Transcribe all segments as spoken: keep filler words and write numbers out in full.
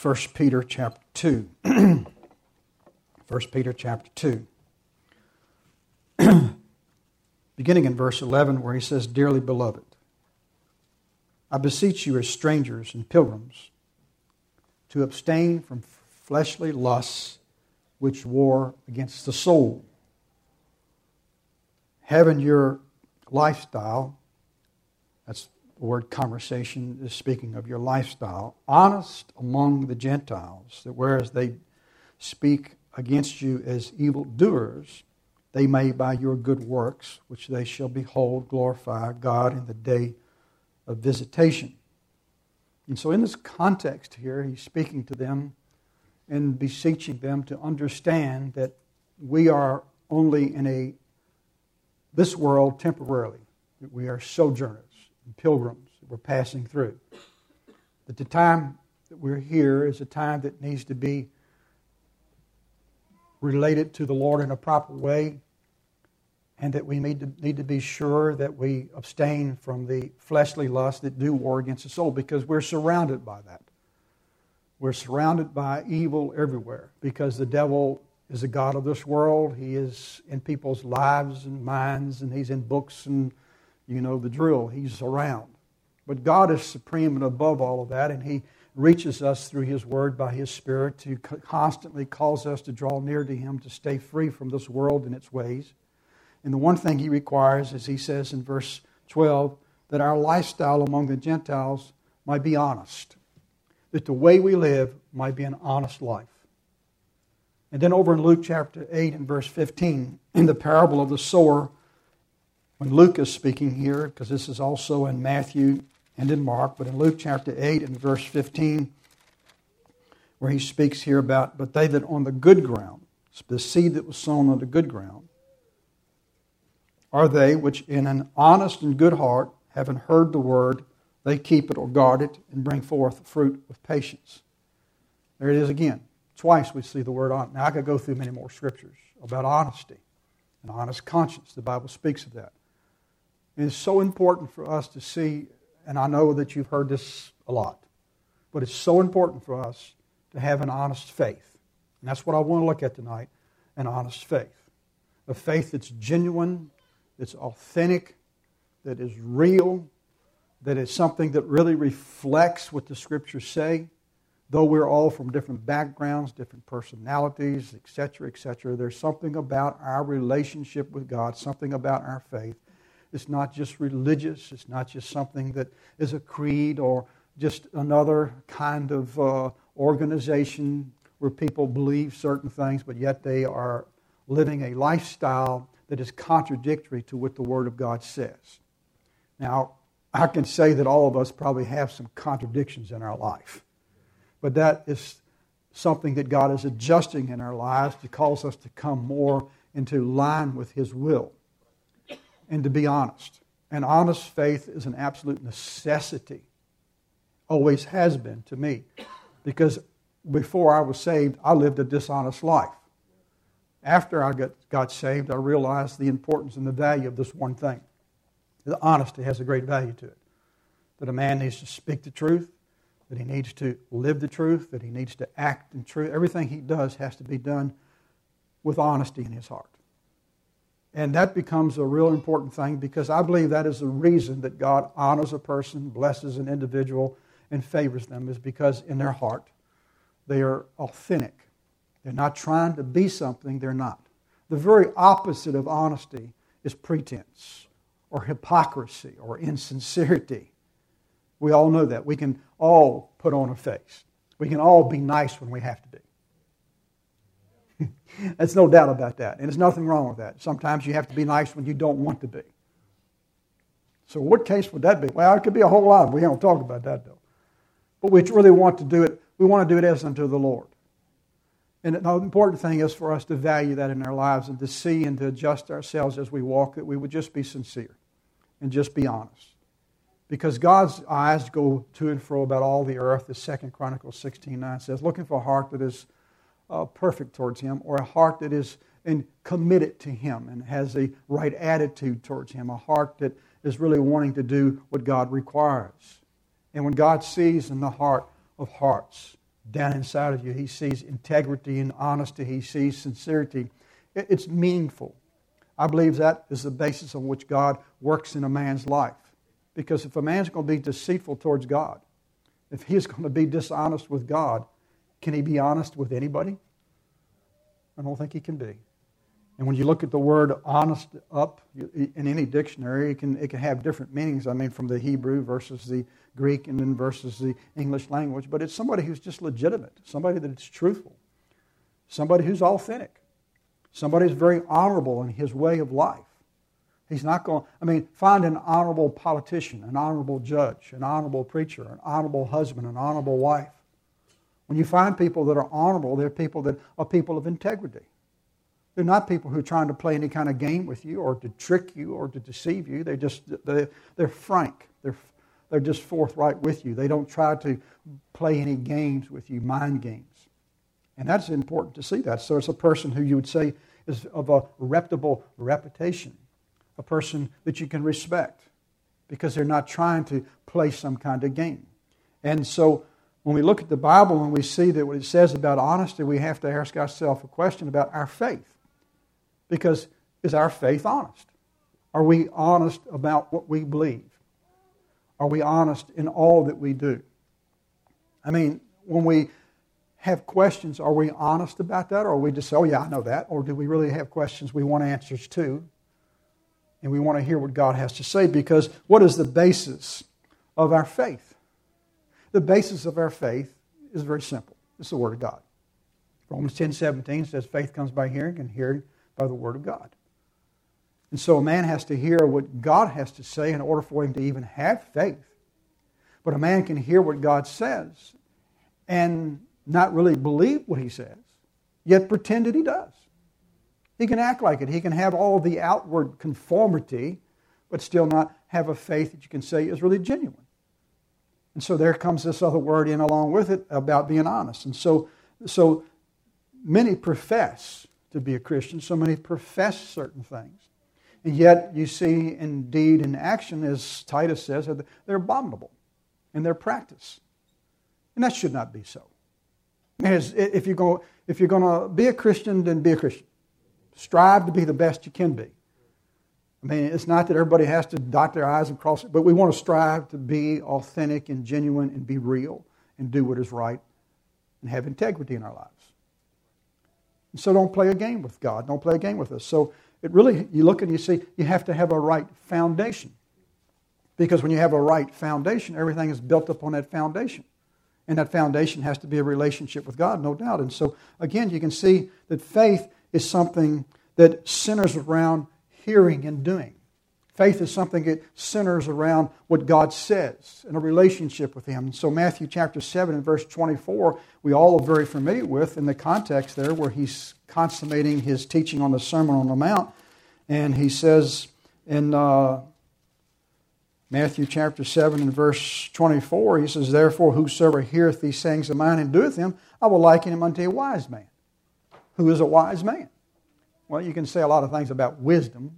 First Peter chapter two. First Peter chapter two. Beginning in verse eleven, where he says, "Dearly beloved, I beseech you as strangers and pilgrims to abstain from fleshly lusts which war against the soul, having your lifestyle," that's the word conversation is speaking of your lifestyle, "honest among the Gentiles, that whereas they speak against you as evildoers, they may by your good works, which they shall behold, glorify God in the day of visitation." And so in this context here, he's speaking to them and beseeching them to understand that we are only in a this world temporarily, that we are sojourners and pilgrims that we're passing through. That the time that we're here is a time that needs to be related to the Lord in a proper way, and that we need to, need to be sure that we abstain from the fleshly lusts that do war against the soul, because we're surrounded by that. We're surrounded by evil everywhere, because the devil is the god of this world. He is in people's lives and minds, and he's in books and, you know, the drill. He's around. But God is supreme and above all of that, and He reaches us through His Word by His Spirit to constantly cause us to draw near to Him, to stay free from this world and its ways. And the one thing He requires, as He says in verse twelve, that our lifestyle among the Gentiles might be honest, that the way we live might be an honest life. And then over in Luke chapter eight and verse fifteen, in the parable of the sower, when Luke is speaking here, because this is also in Matthew and in Mark, but in Luke chapter eight and verse fifteen, where he speaks here about, "But they that on the good ground," the seed that was sown on the good ground, "are they which in an honest and good heart, having heard the word, they keep it or guard it, and bring forth fruit with patience." There it is again. Twice we see the word honest. Now I could go through many more scriptures about honesty and honest conscience. The Bible speaks of that. And it's so important for us to see, and I know that you've heard this a lot, but it's so important for us to have an honest faith. And that's what I want to look at tonight, an honest faith. A faith that's genuine, that's authentic, that is real, that is something that really reflects what the Scriptures say. Though we're all from different backgrounds, different personalities, et cetera, et cetera, there's something about our relationship with God, something about our faith. It's not just religious. It's not just something that is a creed or just another kind of uh, organization where people believe certain things, but yet they are living a lifestyle that is contradictory to what the Word of God says. Now, I can say that all of us probably have some contradictions in our life. But that is something that God is adjusting in our lives to cause us to come more into line with His will. And to be honest. An honest faith is an absolute necessity. Always has been to me. Because before I was saved, I lived a dishonest life. After I got, got saved, I realized the importance and the value of this one thing. The honesty has a great value to it. That a man needs to speak the truth, that he needs to live the truth, that he needs to act in truth. Everything he does has to be done with honesty in his heart. And that becomes a real important thing, because I believe that is the reason that God honors a person, blesses an individual, and favors them, is because in their heart they are authentic. They're not trying to be something they're not. The very opposite of honesty is pretense or hypocrisy or insincerity. We all know that. We can all put on a face. We can all be nice when we have to be. There's no doubt about that. And there's nothing wrong with that. Sometimes you have to be nice when you don't want to be. So what case would that be? Well, it could be a whole lot. We don't talk about that, though. But we really want to do it. We want to do it as unto the Lord. And the important thing is for us to value that in our lives and to see and to adjust ourselves as we walk, that we would just be sincere and just be honest. Because God's eyes go to and fro about all the earth, as Second Chronicles sixteen nine says, looking for a heart that is uh, perfect towards Him, or a heart that is in, committed to Him and has a right attitude towards Him, a heart that is really wanting to do what God requires. And when God sees in the heart of hearts down inside of you. He sees integrity and honesty. He sees sincerity. It's meaningful. I believe that is the basis on which God works in a man's life. Because if a man's going to be deceitful towards God, if he's going to be dishonest with God, can he be honest with anybody? I don't think he can be. And when you look at the word honest up in any dictionary, it can, it can have different meanings. I mean, from the Hebrew versus the Greek and then versus the English language. But it's somebody who's just legitimate, somebody that's truthful, somebody who's authentic, somebody who's very honorable in his way of life. He's not going, I mean, find an honorable politician, an honorable judge, an honorable preacher, an honorable husband, an honorable wife. When you find people that are honorable, they're people that are people of integrity. They're not people who are trying to play any kind of game with you or to trick you or to deceive you. They're just, they're, they're frank. They're, they're just forthright with you. They don't try to play any games with you, mind games. And that's important to see that. So it's a person who you would say is of a reputable reputation, a person that you can respect because they're not trying to play some kind of game. And so when we look at the Bible and we see that what it says about honesty, we have to ask ourselves a question about our faith. Because is our faith honest? Are we honest about what we believe? Are we honest in all that we do? I mean, when we have questions, are we honest about that? Or are we just say, oh yeah, I know that? Or do we really have questions we want answers to? And we want to hear what God has to say, because what is the basis of our faith? The basis of our faith is very simple. It's the Word of God. Romans ten seventeen says faith comes by hearing, and hearing by the Word of God. And so a man has to hear what God has to say in order for him to even have faith. But a man can hear what God says and not really believe what He says, yet pretend that he does. He can act like it. He can have all the outward conformity, but still not have a faith that you can say is really genuine. And so there comes this other word in along with it about being honest. And so, so many profess to be a Christian, so many profess certain things. And yet you see in deed and action, as Titus says, they're abominable in their practice. And that should not be so. I mean, if you go, if you're going to be a Christian, then be a Christian. Strive to be the best you can be. I mean, it's not that everybody has to dot their I's and cross it, but we want to strive to be authentic and genuine and be real and do what is right and have integrity in our lives. And so don't play a game with God. Don't play a game with us. So it really, you look and you see, you have to have a right foundation. Because when you have a right foundation, everything is built upon that foundation. And that foundation has to be a relationship with God, no doubt. And so, again, you can see that faith is something that centers around hearing and doing. Faith is something that centers around what God says in a relationship with Him. So Matthew chapter seven and verse twenty-four, we all are very familiar with in the context there where He's consummating His teaching on the Sermon on the Mount. And He says in uh, Matthew chapter seven and verse twenty-four, He says, "Therefore whosoever heareth these sayings of mine and doeth them, I will liken him unto a wise man." Who is a wise man? Well, you can say a lot of things about wisdom.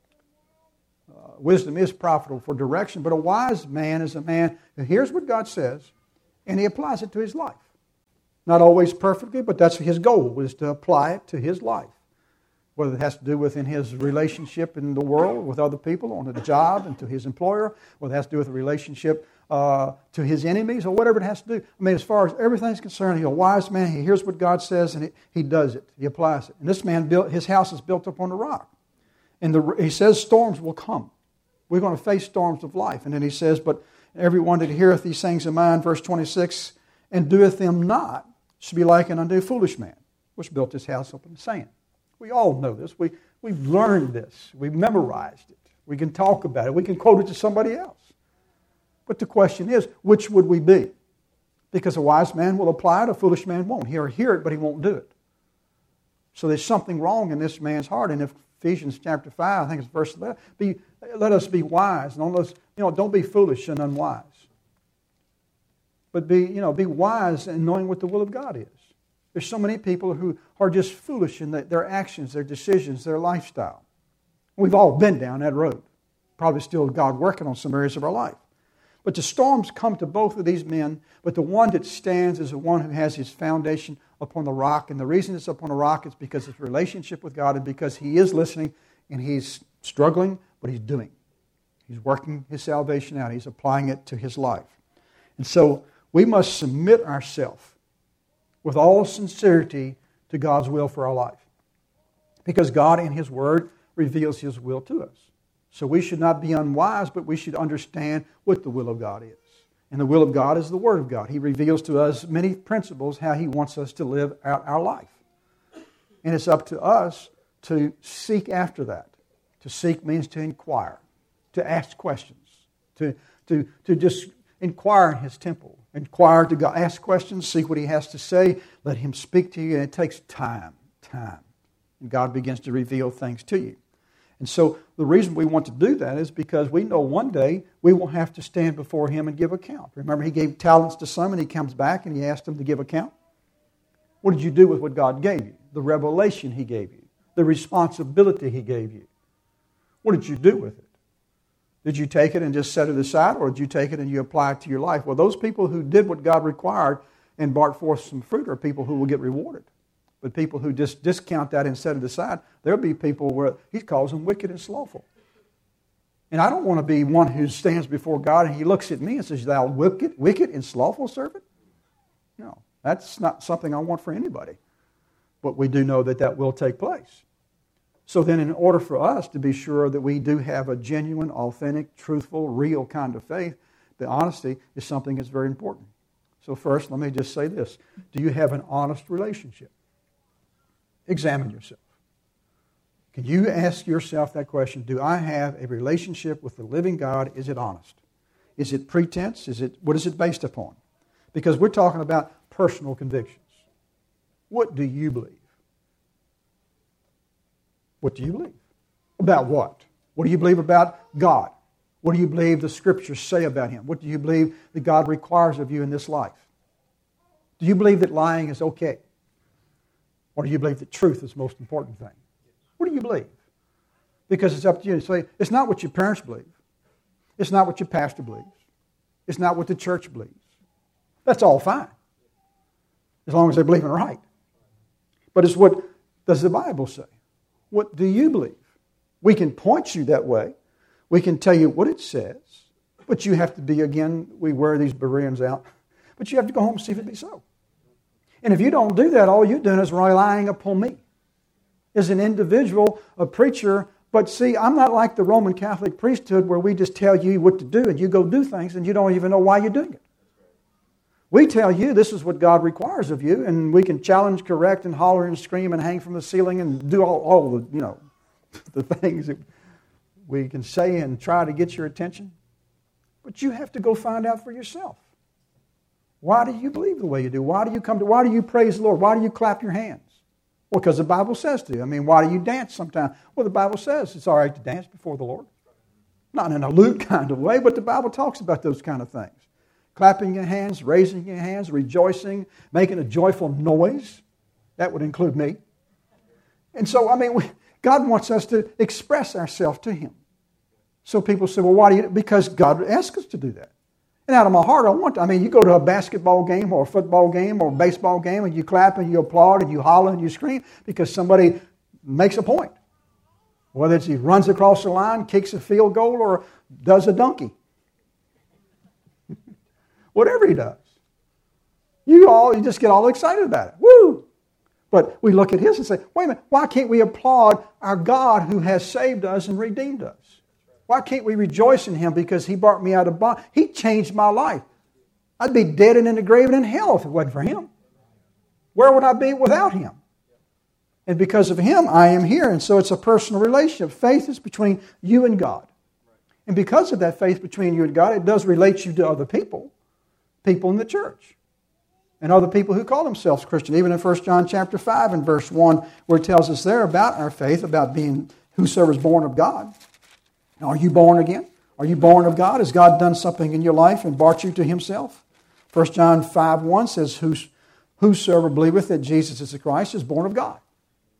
Uh, wisdom is profitable for direction, but a wise man is a man who hears what God says and he applies it to his life. Not always perfectly, but that's his goal, is to apply it to his life. Whether it has to do with in his relationship in the world with other people, on the job and to his employer, whether it has to do with a relationship uh, to his enemies, or whatever it has to do. I mean, as far as everything's concerned, he's a wise man. He hears what God says and he, he does it. He applies it. And this man, built his house is built upon the rock. And the, he says storms will come. We're going to face storms of life. And then he says, "But everyone that heareth these things of mine," verse twenty-six, "and doeth them not, should be likened unto a foolish man, which built his house upon the sand." We all know this. We, we've learned this. We've memorized it. We can talk about it. We can quote it to somebody else. But the question is, which would we be? Because a wise man will apply it, a foolish man won't. He'll hear it, but he won't do it. So there's something wrong in this man's heart. And if Ephesians chapter five, I think it's verse eleven, be, let us be wise. And let us, you know, don't be foolish and unwise. But be, you know, be wise in knowing what the will of God is. There's so many people who are just foolish in their actions, their decisions, their lifestyle. We've all been down that road. Probably still God working on some areas of our life. But the storms come to both of these men, but the one that stands is the one who has his foundation upon the rock. And the reason it's upon a rock is because of his relationship with God and because he is listening and he's struggling, but he's doing. He's working his salvation out. He's applying it to his life. And so we must submit ourselves with all sincerity to God's will for our life. Because God in His Word reveals His will to us. So we should not be unwise, but we should understand what the will of God is. And the will of God is the Word of God. He reveals to us many principles how He wants us to live out our life. And it's up to us to seek after that. To seek means to inquire, to ask questions, to, to, to just inquire in His temple. Inquire to God, ask questions, seek what He has to say, let Him speak to you, and it takes time, time. And God begins to reveal things to you. And so the reason we want to do that is because we know one day we will have to stand before Him and give account. Remember, He gave talents to some and He comes back and He asked them to give account. What did you do with what God gave you? The revelation He gave you. The responsibility He gave you. What did you do with it? Did you take it and just set it aside, or did you take it and you apply it to your life? Well, those people who did what God required and brought forth some fruit are people who will get rewarded. But people who just discount that and set it aside, there'll be people where He calls them wicked and slothful. And I don't want to be one who stands before God and He looks at me and says, "Thou wicked, wicked and slothful servant." No, that's not something I want for anybody. But we do know that that will take place. So then in order for us to be sure that we do have a genuine, authentic, truthful, real kind of faith, the honesty is something that's very important. So first, let me just say this. Do you have an honest relationship? Examine yourself. Can you ask yourself that question? Do I have a relationship with the living God? Is it honest? Is it pretense? Is it, what is it based upon? Because we're talking about personal convictions. What do you believe? What do you believe? About what? What do you believe about God? What do you believe the Scriptures say about Him? What do you believe that God requires of you in this life? Do you believe that lying is okay? Or do you believe that truth is the most important thing? What do you believe? Because it's up to you to say, it's not what your parents believe. It's not what your pastor believes. It's not what the church believes. That's all fine, as long as they believe in it right. But it's what does the Bible say? What do you believe? We can point you that way. We can tell you what it says. But you have to be, again, we wear these Bereans out. But you have to go home and see if it be so. And if you don't do that, all you're doing is relying upon me. As an individual, a preacher, but see, I'm not like the Roman Catholic priesthood where we just tell you what to do and you go do things and you don't even know why you're doing it. We tell you this is what God requires of you, and we can challenge, correct, and holler and scream and hang from the ceiling and do all, all the, you know, the things that we can say and try to get your attention. But you have to go find out for yourself. Why do you believe the way you do? Why do you come to, why do you praise the Lord? Why do you clap your hands? Well, because the Bible says to. I mean, why do you dance sometimes? Well, the Bible says it's all right to dance before the Lord. Not in a lewd kind of way, but the Bible talks about those kind of things. Clapping your hands, raising your hands, rejoicing, making a joyful noise. That would include me. And so, I mean, we, God wants us to express ourselves to Him. So people say, well, why do you? Because God asks us to do that. And out of my heart, I want to. I mean, you go to a basketball game or a football game or a baseball game and you clap and you applaud and you holler and you scream because somebody makes a point. Whether it's he runs across the line, kicks a field goal, or does a donkey. Whatever he does. You all, you just get all excited about it. Woo! But we look at his and say, wait a minute, why can't we applaud our God who has saved us and redeemed us? Why can't we rejoice in Him because He brought me out of bondage? He changed my life. I'd be dead and in the grave and in hell if it wasn't for Him. Where would I be without Him? And because of Him, I am here. And so it's a personal relationship. Faith is between you and God. And because of that faith between you and God, it does relate you to other people. People in the church. And other people who call themselves Christian. Even in First John chapter five and verse one, where it tells us there about our faith, about being whosoever is born of God. Now, are you born again? Are you born of God? Has God done something in your life and brought you to Himself? First John five one says, Whos, whosoever believeth that Jesus is the Christ is born of God.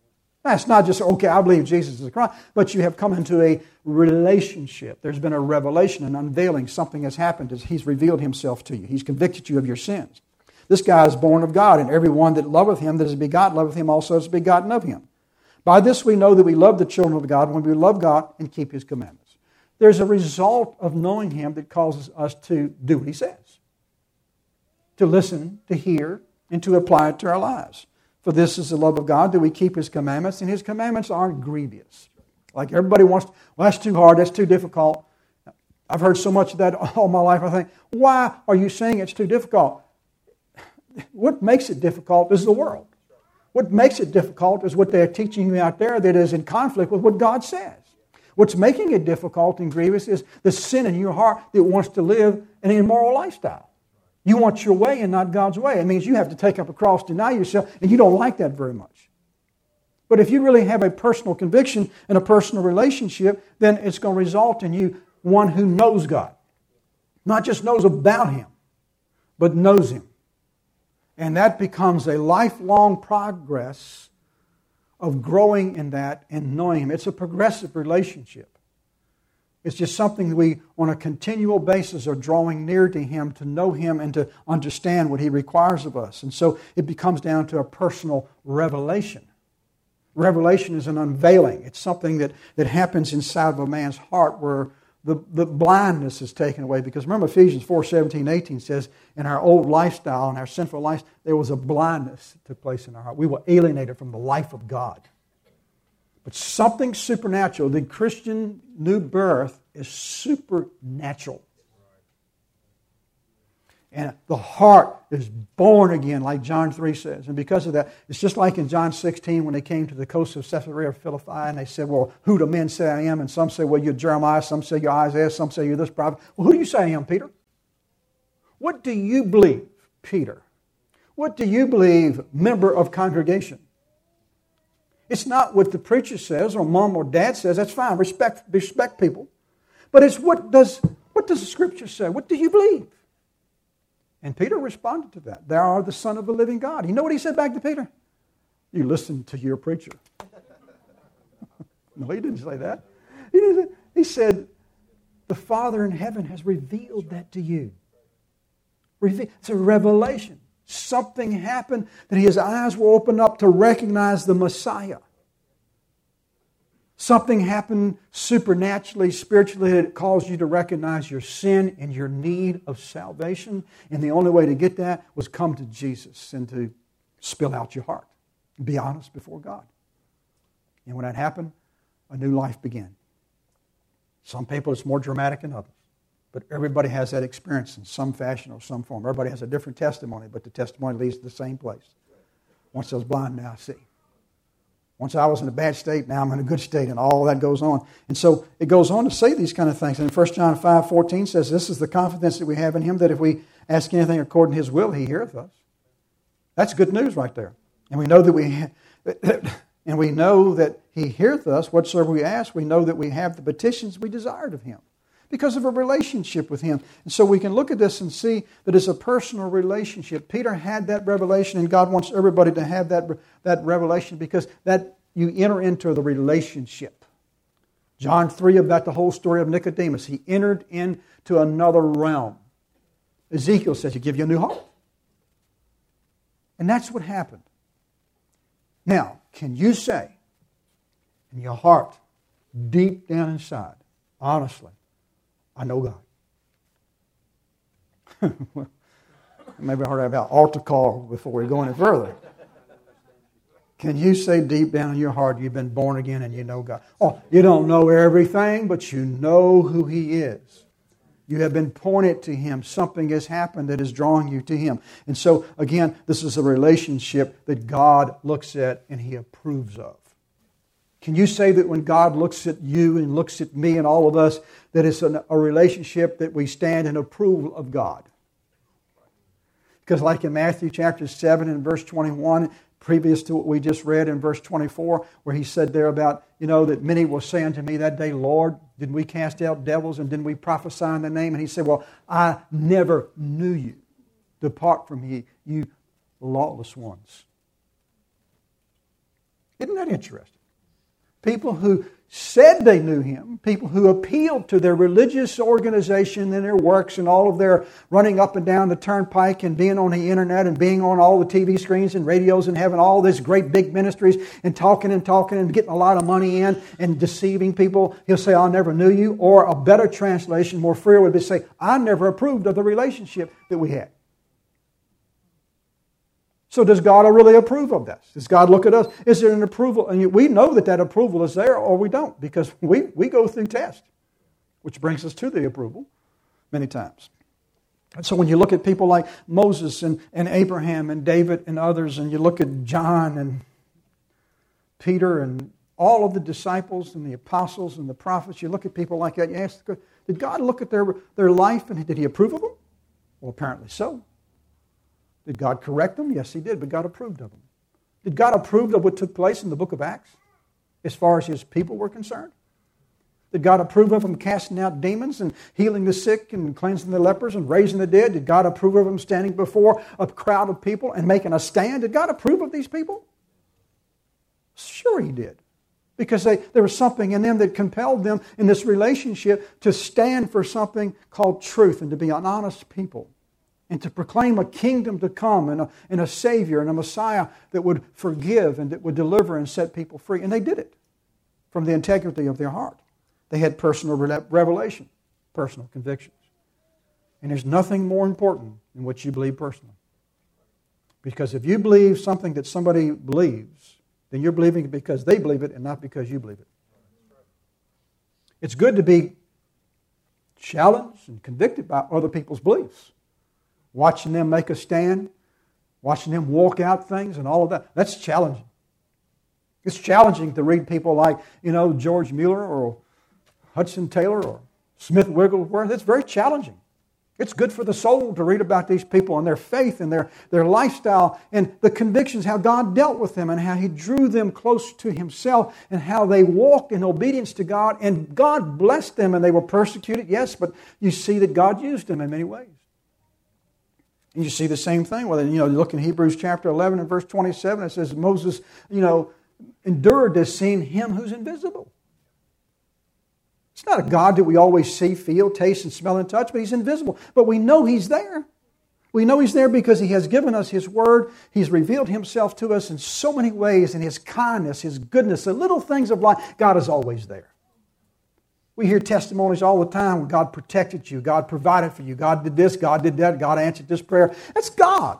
That's not just, okay, I believe Jesus is Christ, but you have come into a relationship. There's been a revelation, an unveiling. Something has happened as He's revealed Himself to you. He's convicted you of your sins. This guy is born of God, and every one that loveth Him, that is begotten, loveth Him also as begotten of Him. By this we know that we love the children of God when we love God and keep His commandments. There's a result of knowing Him that causes us to do what He says. To listen, to hear, and to apply it to our lives. For this is the love of God, that we keep His commandments, and His commandments aren't grievous. Like everybody wants, to, well, that's too hard, that's too difficult. I've heard so much of that all my life. I think, why are you saying it's too difficult? What makes it difficult is the world. What makes it difficult is what they're teaching you out there that is in conflict with what God says. What's making it difficult and grievous is the sin in your heart that wants to live an immoral lifestyle. You want your way and not God's way. It means you have to take up a cross, deny yourself, and you don't like that very much. But if you really have a personal conviction and a personal relationship, then it's going to result in you one who knows God. Not just knows about Him, but knows Him. And that becomes a lifelong progress of growing in that and knowing Him. It's a progressive relationship. It's just something we, on a continual basis, are drawing near to Him to know Him and to understand what He requires of us. And so it becomes down to a personal revelation. Revelation is an unveiling. It's something that, that happens inside of a man's heart where the, the blindness is taken away. Because remember Ephesians four, seventeen, eighteen says, in our old lifestyle, in our sinful life, there was a blindness that took place in our heart. We were alienated from the life of God. But something supernatural, the Christian new birth is supernatural. And the heart is born again, like John three says. And because of that, it's just like in John sixteen when they came to the coast of Caesarea Philippi and they said, well, who do men say I am? And some say, well, you're Jeremiah. Some say you're Isaiah. Some say you're this prophet. Well, who do you say I am, Peter? What do you believe, Peter? What do you believe, member of congregation? It's not what the preacher says or mom or dad says. That's fine. Respect, respect people. But it's what does, what does the Scripture say? What do you believe? And Peter responded to that. Thou art the Son of the living God. You know what he said back to Peter? You listen to your preacher. No, he didn't say that. He, didn't, he said, the Father in heaven has revealed that to you. It's a revelation. Something happened that his eyes were opened up to recognize the Messiah. Something happened supernaturally, spiritually, that caused you to recognize your sin and your need of salvation. And the only way to get that was come to Jesus and to spill out your heart. Be honest before God. And when that happened, a new life began. Some people it's more dramatic than others. But everybody has that experience in some fashion or some form. Everybody has a different testimony, but the testimony leads to the same place. Once I was blind, now I see. Once I was in a bad state, now I'm in a good state, and all that goes on. And so it goes on to say these kind of things. And First John five fourteen says, this is the confidence that we have in Him, that if we ask anything according to His will, He heareth us. That's good news right there. And we know that we and we know that He heareth us, whatsoever we ask, we know that we have the petitions we desired of Him. Because of a relationship with Him. And so we can look at this and see that it's a personal relationship. Peter had that revelation, and God wants everybody to have that, that revelation because that you enter into the relationship. John three, about the whole story of Nicodemus. He entered into another realm. Ezekiel says, He give you a new heart. And that's what happened. Now, can you say in your heart, deep down inside, honestly, I know God. Well, maybe I heard about altar call before we go any further. Can you say deep down in your heart you've been born again and you know God? Oh, you don't know everything, but you know who He is. You have been pointed to Him. Something has happened that is drawing you to Him. And so, again, this is a relationship that God looks at and He approves of. Can you say that when God looks at you and looks at me and all of us, that it's a relationship that we stand in approval of God? Because like in Matthew chapter seven and verse twenty-one, previous to what we just read in verse twenty-four, where He said there about, you know, that many will say unto me that day, Lord, didn't we cast out devils and didn't we prophesy in the name? And He said, well, I never knew you. Depart from me, you lawless ones. Isn't that interesting? people who said they knew Him, people who appealed to their religious organization and their works and all of their running up and down the turnpike and being on the internet and being on all the T V screens and radios and having all these great big ministries and talking and talking and getting a lot of money in and deceiving people. He'll say, I never knew you. Or a better translation, more freer, would be say, I never approved of the relationship that we had. So does God really approve of this? Does God look at us? Is there an approval? And we know that that approval is there, or we don't, because we, we go through tests, which brings us to the approval many times. And so when you look at people like Moses and, and Abraham and David and others, and you look at John and Peter and all of the disciples and the apostles and the prophets, you look at people like that, you ask, did God look at their, their life and did He approve of them? Well, apparently so. Did God correct them? Yes, He did, but God approved of them. Did God approve of what took place in the book of Acts as far as His people were concerned? Did God approve of them casting out demons and healing the sick and cleansing the lepers and raising the dead? Did God approve of them standing before a crowd of people and making a stand? Did God approve of these people? Sure He did. Because they, there was something in them that compelled them in this relationship to stand for something called truth and to be an honest people. And to proclaim a kingdom to come and a, and a Savior and a Messiah that would forgive and that would deliver and set people free. And they did it from the integrity of their heart. They had personal revelation, personal convictions. And there's nothing more important than what you believe personally. Because if you believe something that somebody believes, then you're believing it because they believe it and not because you believe it. It's good to be challenged and convicted by other people's beliefs. Watching them make a stand, watching them walk out things and all of that. That's challenging. It's challenging to read people like, you know, George Mueller or Hudson Taylor or Smith Wigglesworth. It's very challenging. It's good for the soul to read about these people and their faith and their, their lifestyle and the convictions, how God dealt with them and how He drew them close to Himself and how they walked in obedience to God. And God blessed them and they were persecuted, yes, but you see that God used them in many ways. And you see the same thing. Well, you know, you look in Hebrews chapter eleven and verse twenty-seven, it says Moses, you know, endured this seeing Him who's invisible. It's not a God that we always see, feel, taste, and smell and touch, but He's invisible. But we know He's there. We know He's there because He has given us His Word. He's revealed Himself to us in so many ways, and His kindness, His goodness, the little things of life. God is always there. We hear testimonies all the time when God protected you, God provided for you, God did this, God did that, God answered this prayer. That's God.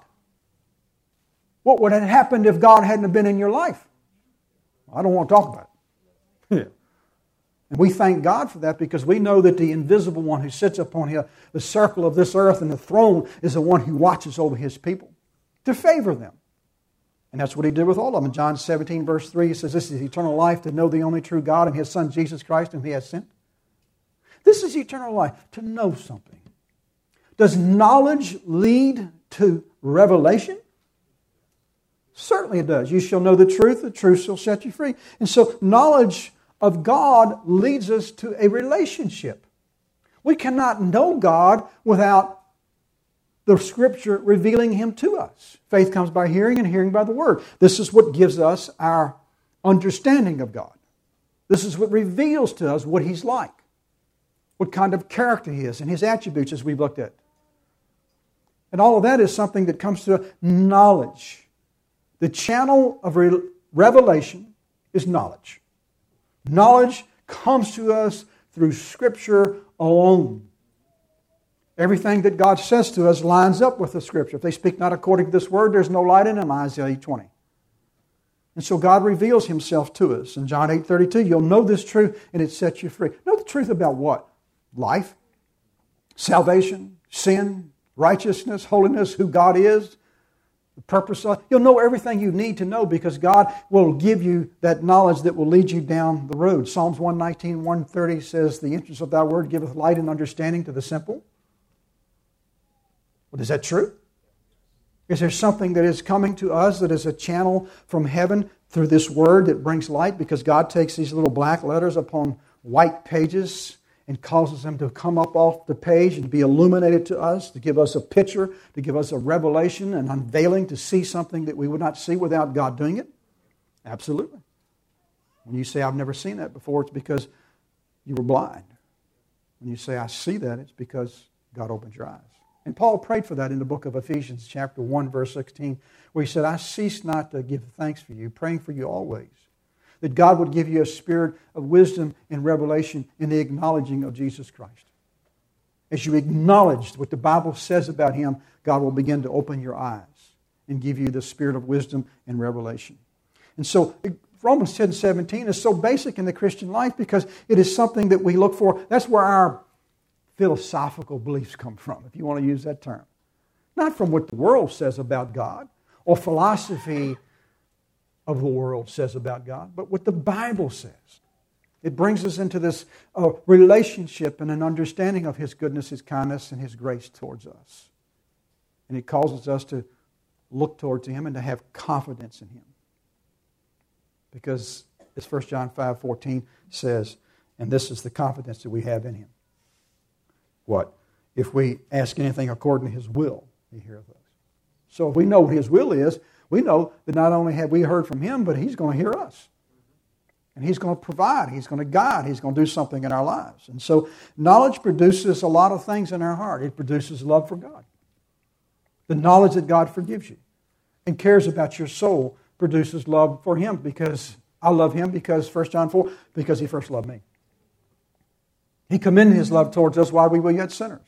What would have happened if God hadn't been in your life? I don't want to talk about it. Yeah. And we thank God for that because we know that the invisible one who sits upon here, the circle of this earth and the throne is the one who watches over His people to favor them. And that's what He did with all of them. In John seventeen verse three, He says, this is eternal life, to know the only true God and His Son Jesus Christ whom He has sent. This is eternal life, to know something. Does knowledge lead to revelation? Certainly it does. You shall know the truth, the truth shall set you free. And so knowledge of God leads us to a relationship. We cannot know God without the Scripture revealing Him to us. Faith comes by hearing and hearing by the Word. This is what gives us our understanding of God. This is what reveals to us what He's like. What kind of character He is and His attributes as we've looked at. And all of that is something that comes to knowledge. The channel of re- revelation is knowledge. Knowledge comes to us through Scripture alone. Everything that God says to us lines up with the Scripture. If they speak not according to this word, there's no light in them, Isaiah eight twenty. And so God reveals Himself to us. In John eight thirty-two, you'll know this truth and it sets you free. Know the truth about what? Life, salvation, sin, righteousness, holiness, who God is, the purpose of it. You'll know everything you need to know because God will give you that knowledge that will lead you down the road. Psalms one nineteen, one thirty says, the entrance of Thy word giveth light and understanding to the simple. Well, is that true? Is there something that is coming to us that is a channel from heaven through this word that brings light? Because God takes these little black letters upon white pages and causes them to come up off the page and to be illuminated to us, to give us a picture, to give us a revelation, an unveiling, to see something that we would not see without God doing it? Absolutely. When you say, I've never seen that before, it's because you were blind. When you say, I see that, it's because God opened your eyes. And Paul prayed for that in the book of Ephesians chapter one, verse sixteen, where he said, I cease not to give thanks for you, praying for you always, that God would give you a spirit of wisdom and revelation in the acknowledging of Jesus Christ. As you acknowledge what the Bible says about Him, God will begin to open your eyes and give you the spirit of wisdom and revelation. And so Romans ten seventeen is so basic in the Christian life because it is something that we look for. That's where our philosophical beliefs come from, if you want to use that term. Not from what the world says about God or philosophy of the world says about God, but what the Bible says. It brings us into this uh, relationship and an understanding of His goodness, His kindness, and His grace towards us. And it causes us to look towards Him and to have confidence in Him. Because, as First John five fourteen says, and this is the confidence that we have in Him. What? If we ask anything according to His will, He heareth us. So if we know what His will is, we know that not only have we heard from Him, but He's going to hear us. And He's going to provide, He's going to guide, He's going to do something in our lives. And so knowledge produces a lot of things in our heart. It produces love for God. The knowledge that God forgives you and cares about your soul produces love for Him, because I love Him because, First John four, because He first loved me. He commended His love towards us while we were yet sinners.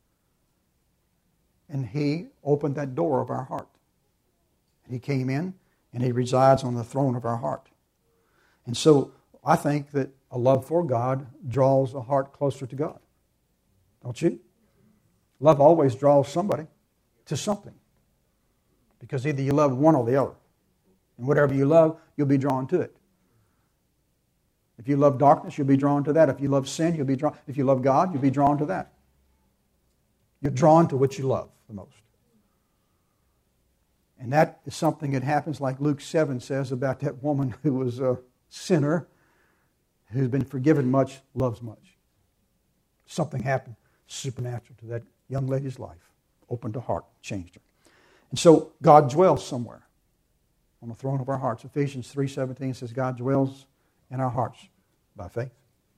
And He opened that door of our heart. He came in and He resides on the throne of our heart. And so I think that a love for God draws a heart closer to God. Don't you? Love always draws somebody to something. Because either you love one or the other. And whatever you love, you'll be drawn to it. If you love darkness, you'll be drawn to that. If you love sin, you'll be drawn. If you love God, you'll be drawn to that. You're drawn to what you love the most. And that is something that happens, like Luke seven says about that woman who was a sinner, who's been forgiven much, loves much. Something happened supernatural to that young lady's life. Opened her heart, changed her. And so God dwells somewhere on the throne of our hearts. Ephesians three seventeen says God dwells in our hearts by faith.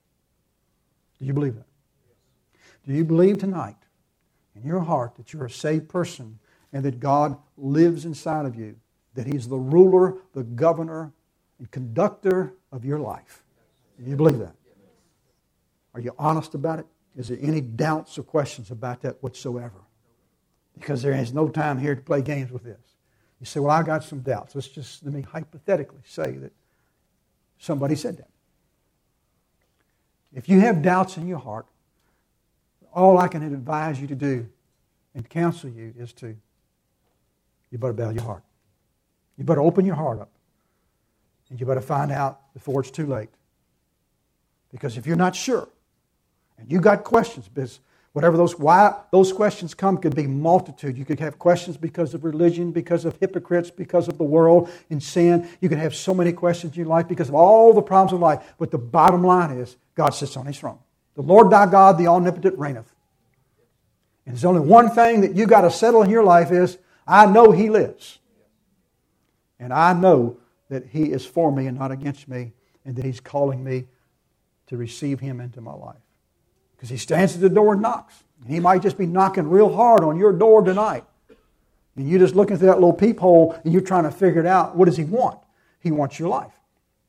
Do you believe that? Do you believe tonight in your heart that you're a saved person and that God lives inside of you, that He's the ruler, the governor, and conductor of your life? Do you believe that? Are you honest about it? Is there any doubts or questions about that whatsoever? Because there is no time here to play games with this. You say, well, I got some doubts. Let's just, let me hypothetically say that somebody said that. If you have doubts in your heart, all I can advise you to do and counsel you is to, you better bow your heart. You better open your heart up. And you better find out before it's too late. Because if you're not sure, and you got questions, because whatever those why those questions come could be multitude. You could have questions because of religion, because of hypocrites, because of the world and sin. You can have so many questions in your life because of all the problems of life. But the bottom line is, God sits on His throne. The Lord thy God, the omnipotent, reigneth. And there's only one thing that you got to settle in your life is, I know He lives. And I know that He is for me and not against me, and that He's calling me to receive Him into my life. Because He stands at the door and knocks. And He might just be knocking real hard on your door tonight. And you're just looking through that little peephole and you're trying to figure it out. What does He want? He wants your life.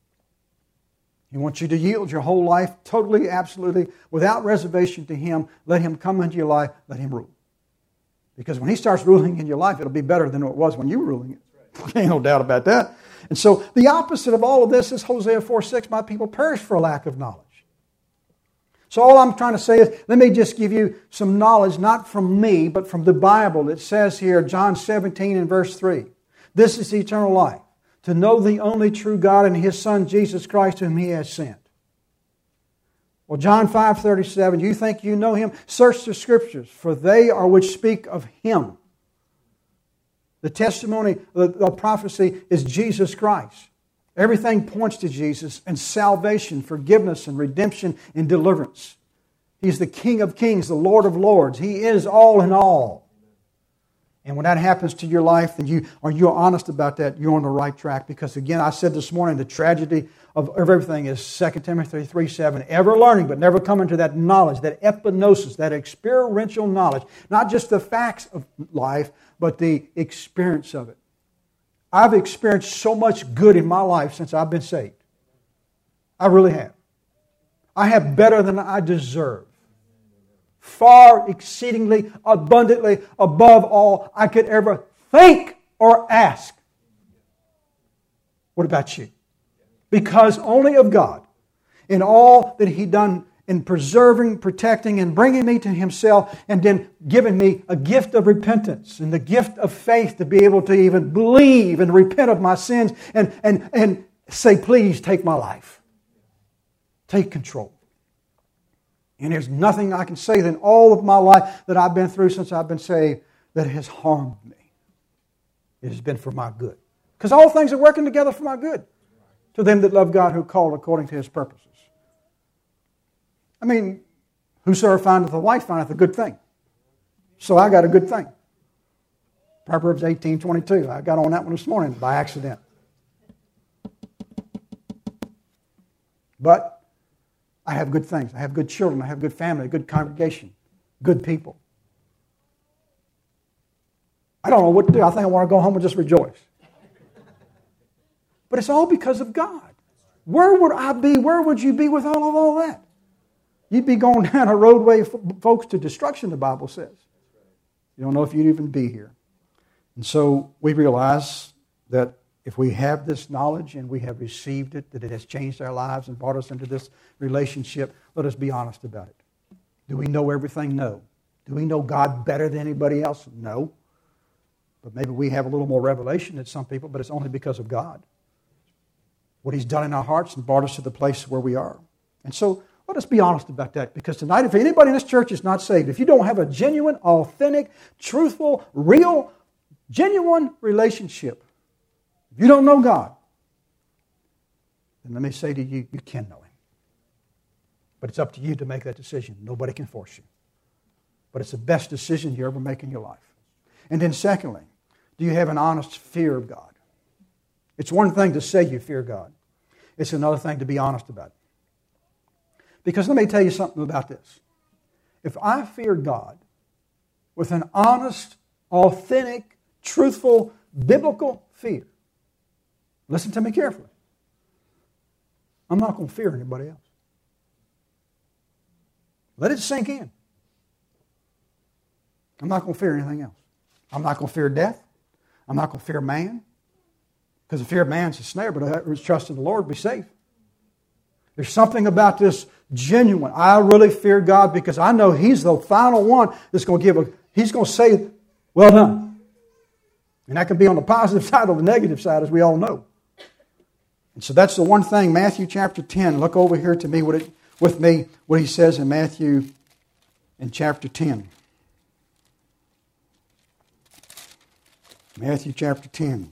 He wants you to yield your whole life totally, absolutely, without reservation to Him. Let Him come into your life. Let Him rule. Because when He starts ruling in your life, it'll be better than it was when you were ruling it. Ain't no doubt about that. And so the opposite of all of this is Hosea four six, my people perish for a lack of knowledge. So all I'm trying to say is, let me just give you some knowledge, not from me, but from the Bible. It says here, John seventeen and verse three, this is eternal life, to know the only true God and His Son, Jesus Christ, whom He has sent. Well, John five thirty-seven, you think you know Him? Search the Scriptures, for they are which speak of Him. The testimony, the, the prophecy is Jesus Christ. Everything points to Jesus and salvation, forgiveness, and redemption and deliverance. He's the King of kings, the Lord of lords. He is all in all. And when that happens to your life, then you are you're honest about that, you're on the right track. Because again, I said this morning, the tragedy of everything is Second Timothy three seven. Ever learning, but never coming to that knowledge, that epignosis, that experiential knowledge. Not just the facts of life, but the experience of it. I've experienced so much good in my life since I've been saved. I really have. I have better than I deserve. Far exceedingly, abundantly, above all I could ever think or ask. What about you? Because only of God, in all that He done in preserving, protecting, and bringing me to Himself, and then giving me a gift of repentance and the gift of faith to be able to even believe and repent of my sins and, and, and say, please take my life. Take control. And there's nothing I can say in all of my life that I've been through since I've been saved that has harmed me. It has been for my good. Because all things are working together for my good. To them that love God, who are called according to His purposes. I mean, whosoever findeth a wife findeth a good thing. So I got a good thing. Proverbs eighteen twenty-two. I got on that one this morning by accident. But I have good things. I have good children. I have good family, a good congregation, good people. I don't know what to do. I think I want to go home and just rejoice. But it's all because of God. Where would I be? Where would you be with all of all that? You'd be going down a roadway, folks, to destruction, the Bible says. You don't know if you'd even be here. And so we realize that if we have this knowledge and we have received it, that it has changed our lives and brought us into this relationship, let us be honest about it. Do we know everything? No. Do we know God better than anybody else? No. But maybe we have a little more revelation than some people, but it's only because of God. What He's done in our hearts and brought us to the place where we are. And so let us be honest about that, because tonight, if anybody in this church is not saved, if you don't have a genuine, authentic, truthful, real, genuine relationship, if you don't know God, then let me say to you, you can know Him. But it's up to you to make that decision. Nobody can force you. But it's the best decision you ever make in your life. And then secondly, do you have an honest fear of God? It's one thing to say you fear God. It's another thing to be honest about it. Because let me tell you something about this. If I fear God with an honest, authentic, truthful, biblical fear, listen to me carefully, I'm not going to fear anybody else. Let it sink in. I'm not going to fear anything else. I'm not going to fear death. I'm not going to fear man. Because the fear of man is a snare, but I trust in the Lord, be safe. There's something about this genuine. I really fear God because I know He's the final one that's going to give a, He's going to say, well done. And that can be on the positive side or the negative side, as we all know. And so that's the one thing, Matthew chapter ten. Look over here to me what it, with me what He says in Matthew in chapter ten. Matthew chapter ten.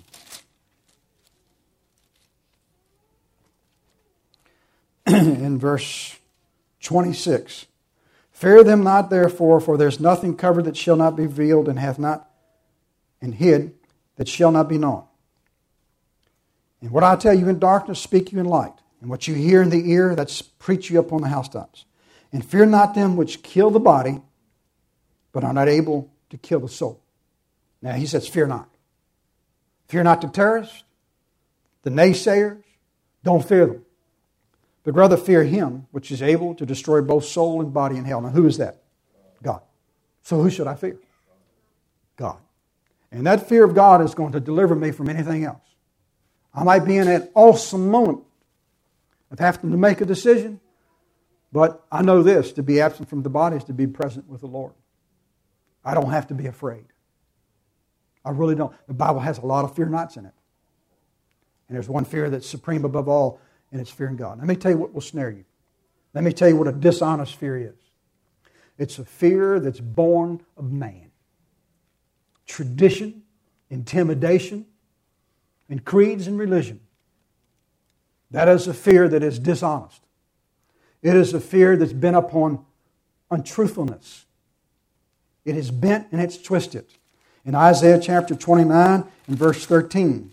In verse twenty-six. Fear them not therefore, for there is nothing covered that shall not be revealed, and hath not and hid that shall not be known. And what I tell you in darkness, speak you in light. And what you hear in the ear, that's preach you upon the housetops. And fear not them which kill the body, but are not able to kill the soul. Now He says, fear not. Fear not the terrorists, the naysayers. Don't fear them. But rather fear Him, which is able to destroy both soul and body in hell. Now who is that? God. So who should I fear? God. And that fear of God is going to deliver me from anything else. I might be in an awesome moment of having to make a decision, but I know this, to be absent from the body is to be present with the Lord. I don't have to be afraid. I really don't. The Bible has a lot of fear nots in it. And there's one fear that's supreme above all, and it's fearing God. Let me tell you what will snare you. Let me tell you what a dishonest fear is. It's a fear that's born of man. Tradition, intimidation, and creeds and religion. That is a fear that is dishonest. It is a fear that's bent upon untruthfulness. It is bent and it's twisted. In Isaiah chapter twenty-nine and verse thirteen,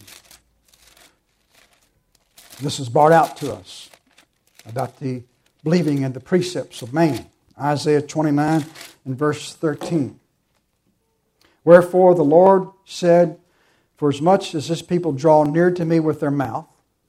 this is brought out to us about the believing in the precepts of man. Isaiah twenty-nine and verse thirteen. Wherefore the Lord said, for as much as this people draw near to me with their mouth,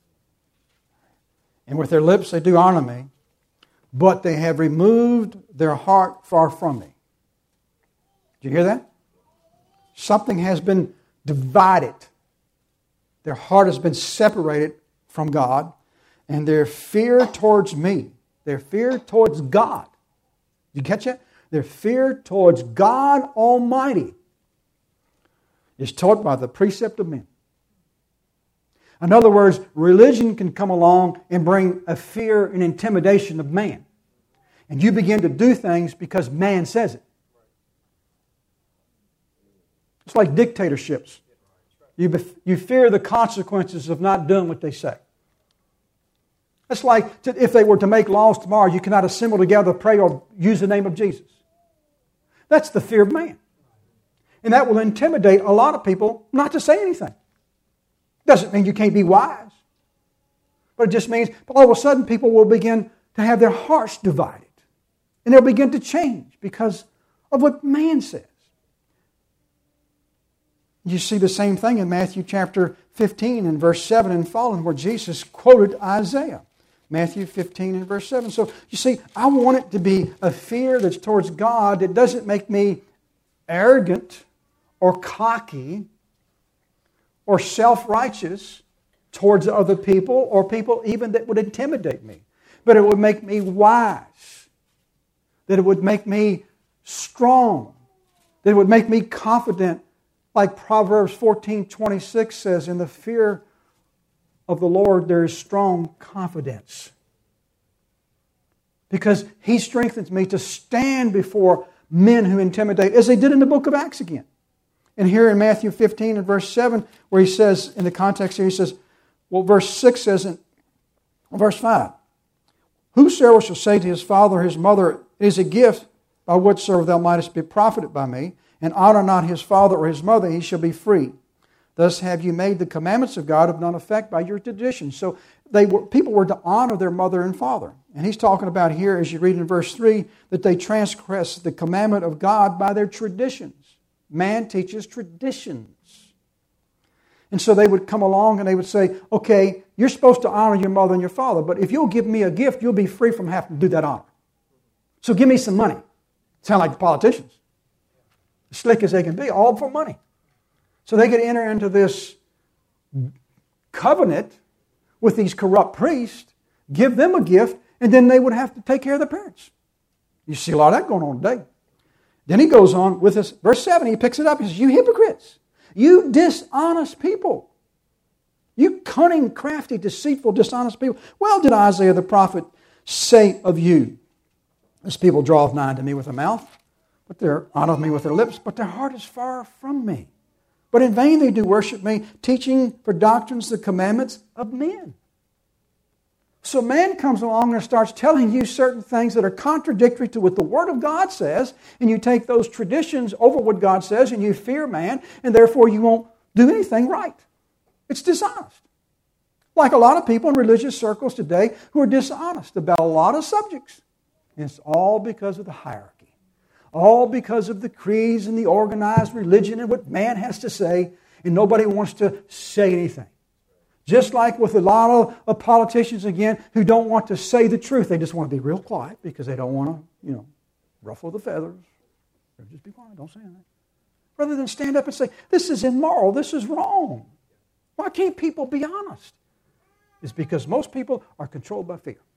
and with their lips they do honor me, but they have removed their heart far from me. Did you hear that? Something has been divided. Their heart has been separated from God, and their fear towards me, their fear towards God. Did you catch that? Their fear towards God Almighty is taught by the precept of men. In other words, religion can come along and bring a fear and intimidation of man. And you begin to do things because man says it. It's like dictatorships. You, bef- you fear the consequences of not doing what they say. It's like to, if they were to make laws tomorrow, you cannot assemble together, pray, or use the name of Jesus. That's the fear of man. And that will intimidate a lot of people not to say anything. Doesn't mean you can't be wise. But it just means all of a sudden people will begin to have their hearts divided. And they'll begin to change because of what man says. You see the same thing in Matthew chapter fifteen and verse seven and following, where Jesus quoted Isaiah. Matthew fifteen and verse seven. So you see, I want it to be a fear that's towards God that doesn't make me arrogant or cocky or self-righteous towards other people or people even that would intimidate me. But it would make me wise. That it would make me strong. That it would make me confident. Like Proverbs fourteen twenty-six says, in the fear of the Lord there is strong confidence. Because He strengthens me to stand before men who intimidate, as they did in the book of Acts again. And here in Matthew fifteen and verse seven, where he says, in the context here, he says, well, verse six says, in verse five, whosoever shall say to his father or his mother, it is a gift by whatsoever thou mightest be profited by me, and honor not his father or his mother, he shall be free. Thus have you made the commandments of God of none effect by your traditions. So they were, people were to honor their mother and father. And he's talking about here, as you read in verse three, that they transgress the commandment of God by their traditions. Man teaches traditions. And so they would come along and they would say, okay, you're supposed to honor your mother and your father, but if you'll give me a gift, you'll be free from having to do that honor. So give me some money. Sound like the politicians. As slick as they can be, all for money. So they could enter into this covenant with these corrupt priests, give them a gift, and then they would have to take care of their parents. You see a lot of that going on today. Then he goes on with this, verse seven, he picks it up, he says, you hypocrites, you dishonest people, you cunning, crafty, deceitful, dishonest people. Well did Isaiah the prophet say of you, this people draweth nigh unto me with their mouth, but they honor me with their lips, but their heart is far from me. But in vain they do worship me, teaching for doctrines the commandments of men. So man comes along and starts telling you certain things that are contradictory to what the Word of God says, and you take those traditions over what God says, and you fear man, and therefore you won't do anything right. It's dishonest. Like a lot of people in religious circles today who are dishonest about a lot of subjects. And it's all because of the hierarchy. All because of the creeds and the organized religion and what man has to say, and nobody wants to say anything. Just like with a lot of, of politicians, again, who don't want to say the truth. They just want to be real quiet because they don't want to, you know, ruffle the feathers. Just be quiet, don't say anything. Rather than stand up and say, this is immoral, this is wrong. Why can't people be honest? It's because most people are controlled by fear.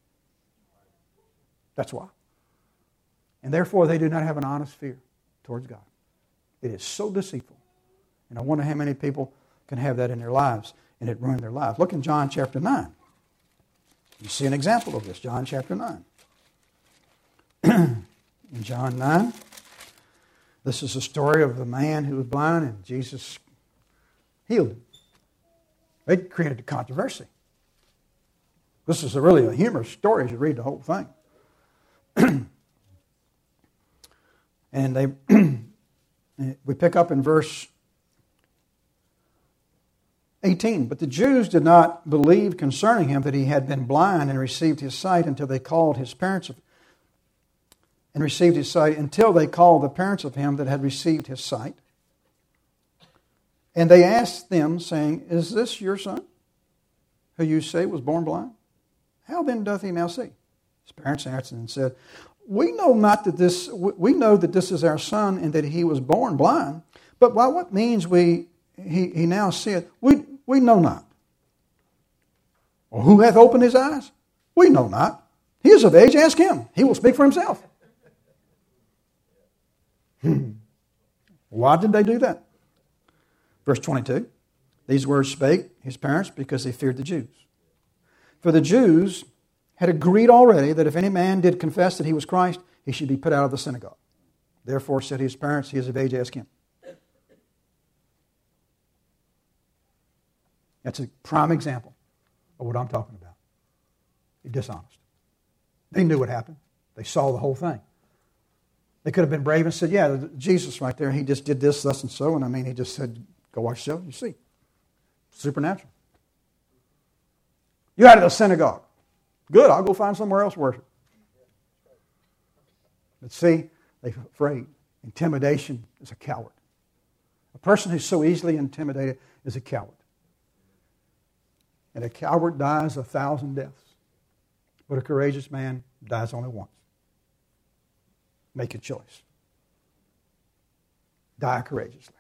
That's why. And therefore, they do not have an honest fear towards God. It is so deceitful. And I wonder how many people can have that in their lives, and it ruined their lives. Look in John chapter nine. You see an example of this, John chapter nine. In John nine, this is a story of the man who was blind, and Jesus healed him. It created a controversy. This is a really a humorous story as you read the whole thing. And they, we pick up in verse eighteen, but the Jews did not believe concerning him that he had been blind and received his sight until they called his parents of, and received his sight until they called the parents of him that had received his sight. And they asked them, saying, Is this your son, who you say was born blind? How then doth he now see? His parents answered and said, We know not that this. We know that this is our son, and that he was born blind. But by what means we he, he now seeth, we we know not. Or who hath opened his eyes? We know not. He is of age. Ask him. He will speak for himself. Hmm. Why did they do that? Verse twenty-two. These words spake his parents because they feared the Jews. For the Jews had agreed already that if any man did confess that he was Christ, he should be put out of the synagogue. Therefore said his parents, He is of age, ask him. That's a prime example of what I'm talking about. They're dishonest. They knew what happened. They saw the whole thing. They could have been brave and said, yeah, Jesus right there, he just did this, thus and so. And I mean, he just said, go watch yourself, you see. Supernatural. You're out of the synagogue. Good, I'll go find somewhere else to worship. But see, they're afraid. Intimidation is a coward. A person who's so easily intimidated is a coward. And a coward dies a thousand deaths. But a courageous man dies only once. Make a choice. Die courageously.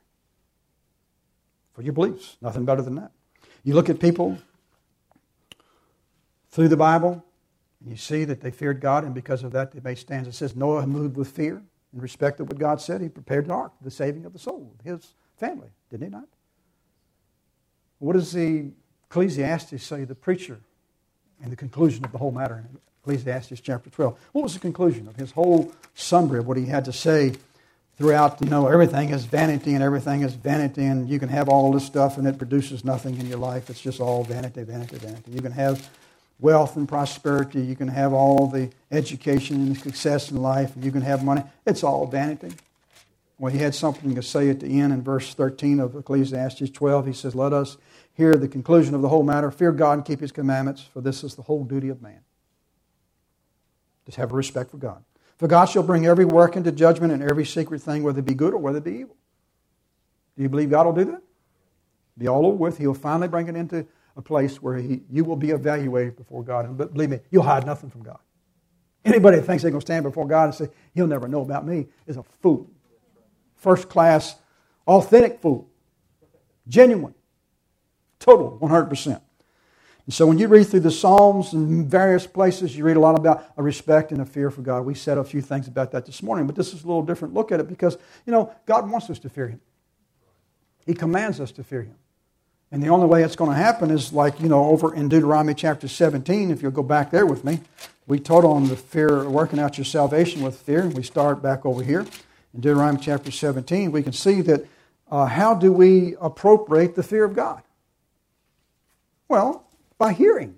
For your beliefs. Nothing better than that. You look at people through the Bible, and you see that they feared God, and because of that they made stands. It says Noah moved with fear in respect of what God said. He prepared an ark, the saving of the soul of his family. Didn't he not? What does the Ecclesiastes say, the preacher, in the conclusion of the whole matter in Ecclesiastes chapter twelve? What was the conclusion of his whole summary of what he had to say throughout? You know, everything is vanity and everything is vanity, and you can have all this stuff and it produces nothing in your life. It's just all vanity, vanity, vanity. You can have wealth and prosperity. You can have all the education and success in life, and you can have money. It's all vanity. Well, he had something to say at the end in verse thirteen of Ecclesiastes twelve. He says, let us hear the conclusion of the whole matter. Fear God and keep His commandments, for this is the whole duty of man. Just have a respect for God. For God shall bring every work into judgment and every secret thing, whether it be good or whether it be evil. Do you believe God will do that? Be all over with. He'll finally bring it into a place where he, you will be evaluated before God. And but believe me, you'll hide nothing from God. Anybody that thinks they're going to stand before God and say, He'll never know about me, is a fool. First class, authentic fool. Genuine. Total, one hundred percent. And so when you read through the Psalms and various places, you read a lot about a respect and a fear for God. We said a few things about that this morning, but this is a little different look at it because, you know, God wants us to fear Him. He commands us to fear Him. And the only way it's going to happen is like, you know, over in Deuteronomy chapter seventeen, if you'll go back there with me, we taught on the fear, working out your salvation with fear, and we start back over here. In Deuteronomy chapter seventeen, we can see that uh, how do we appropriate the fear of God? Well, by hearing.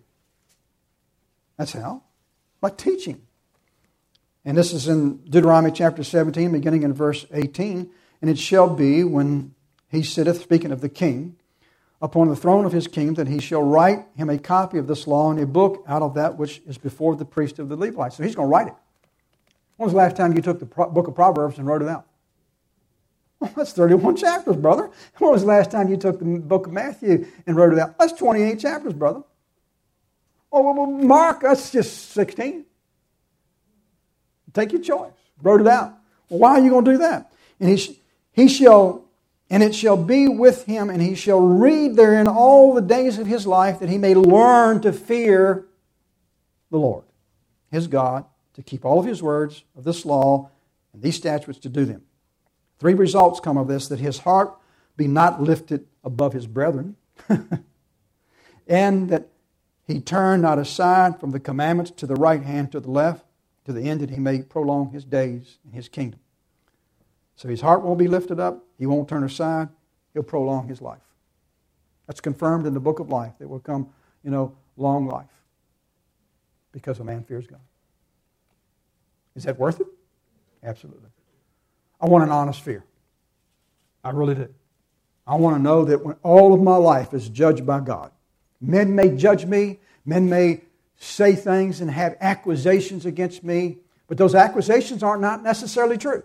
That's how. By teaching. And this is in Deuteronomy chapter seventeen, beginning in verse eighteen. And it shall be when he sitteth, speaking of the king, upon the throne of his kingdom, that he shall write him a copy of this law in a book out of that which is before the priest of the Levites. So he's going to write it. When was the last time you took the book of Proverbs and wrote it out? Well, that's thirty-one chapters, brother. When was the last time you took the book of Matthew and wrote it out? That's twenty-eight chapters, brother. Oh, well, Mark, that's just sixteen. Take your choice. Wrote it out. Well, why are you going to do that? And he, sh- he shall, and it shall be with him, and he shall read therein all the days of his life, that he may learn to fear the Lord, his God, to keep all of his words of this law and these statutes to do them. Three results come of this: that his heart be not lifted above his brethren, and that he turn not aside from the commandments to the right hand, to the left, to the end that he may prolong his days in his kingdom. So his heart won't be lifted up. He won't turn aside. He'll prolong his life. That's confirmed in the book of life. That will come, you know, long life. Because a man fears God. Is that worth it? Absolutely. I want an honest fear. I really do. I want to know that when all of my life is judged by God, men may judge me, men may say things and have accusations against me, but those accusations are not necessarily true.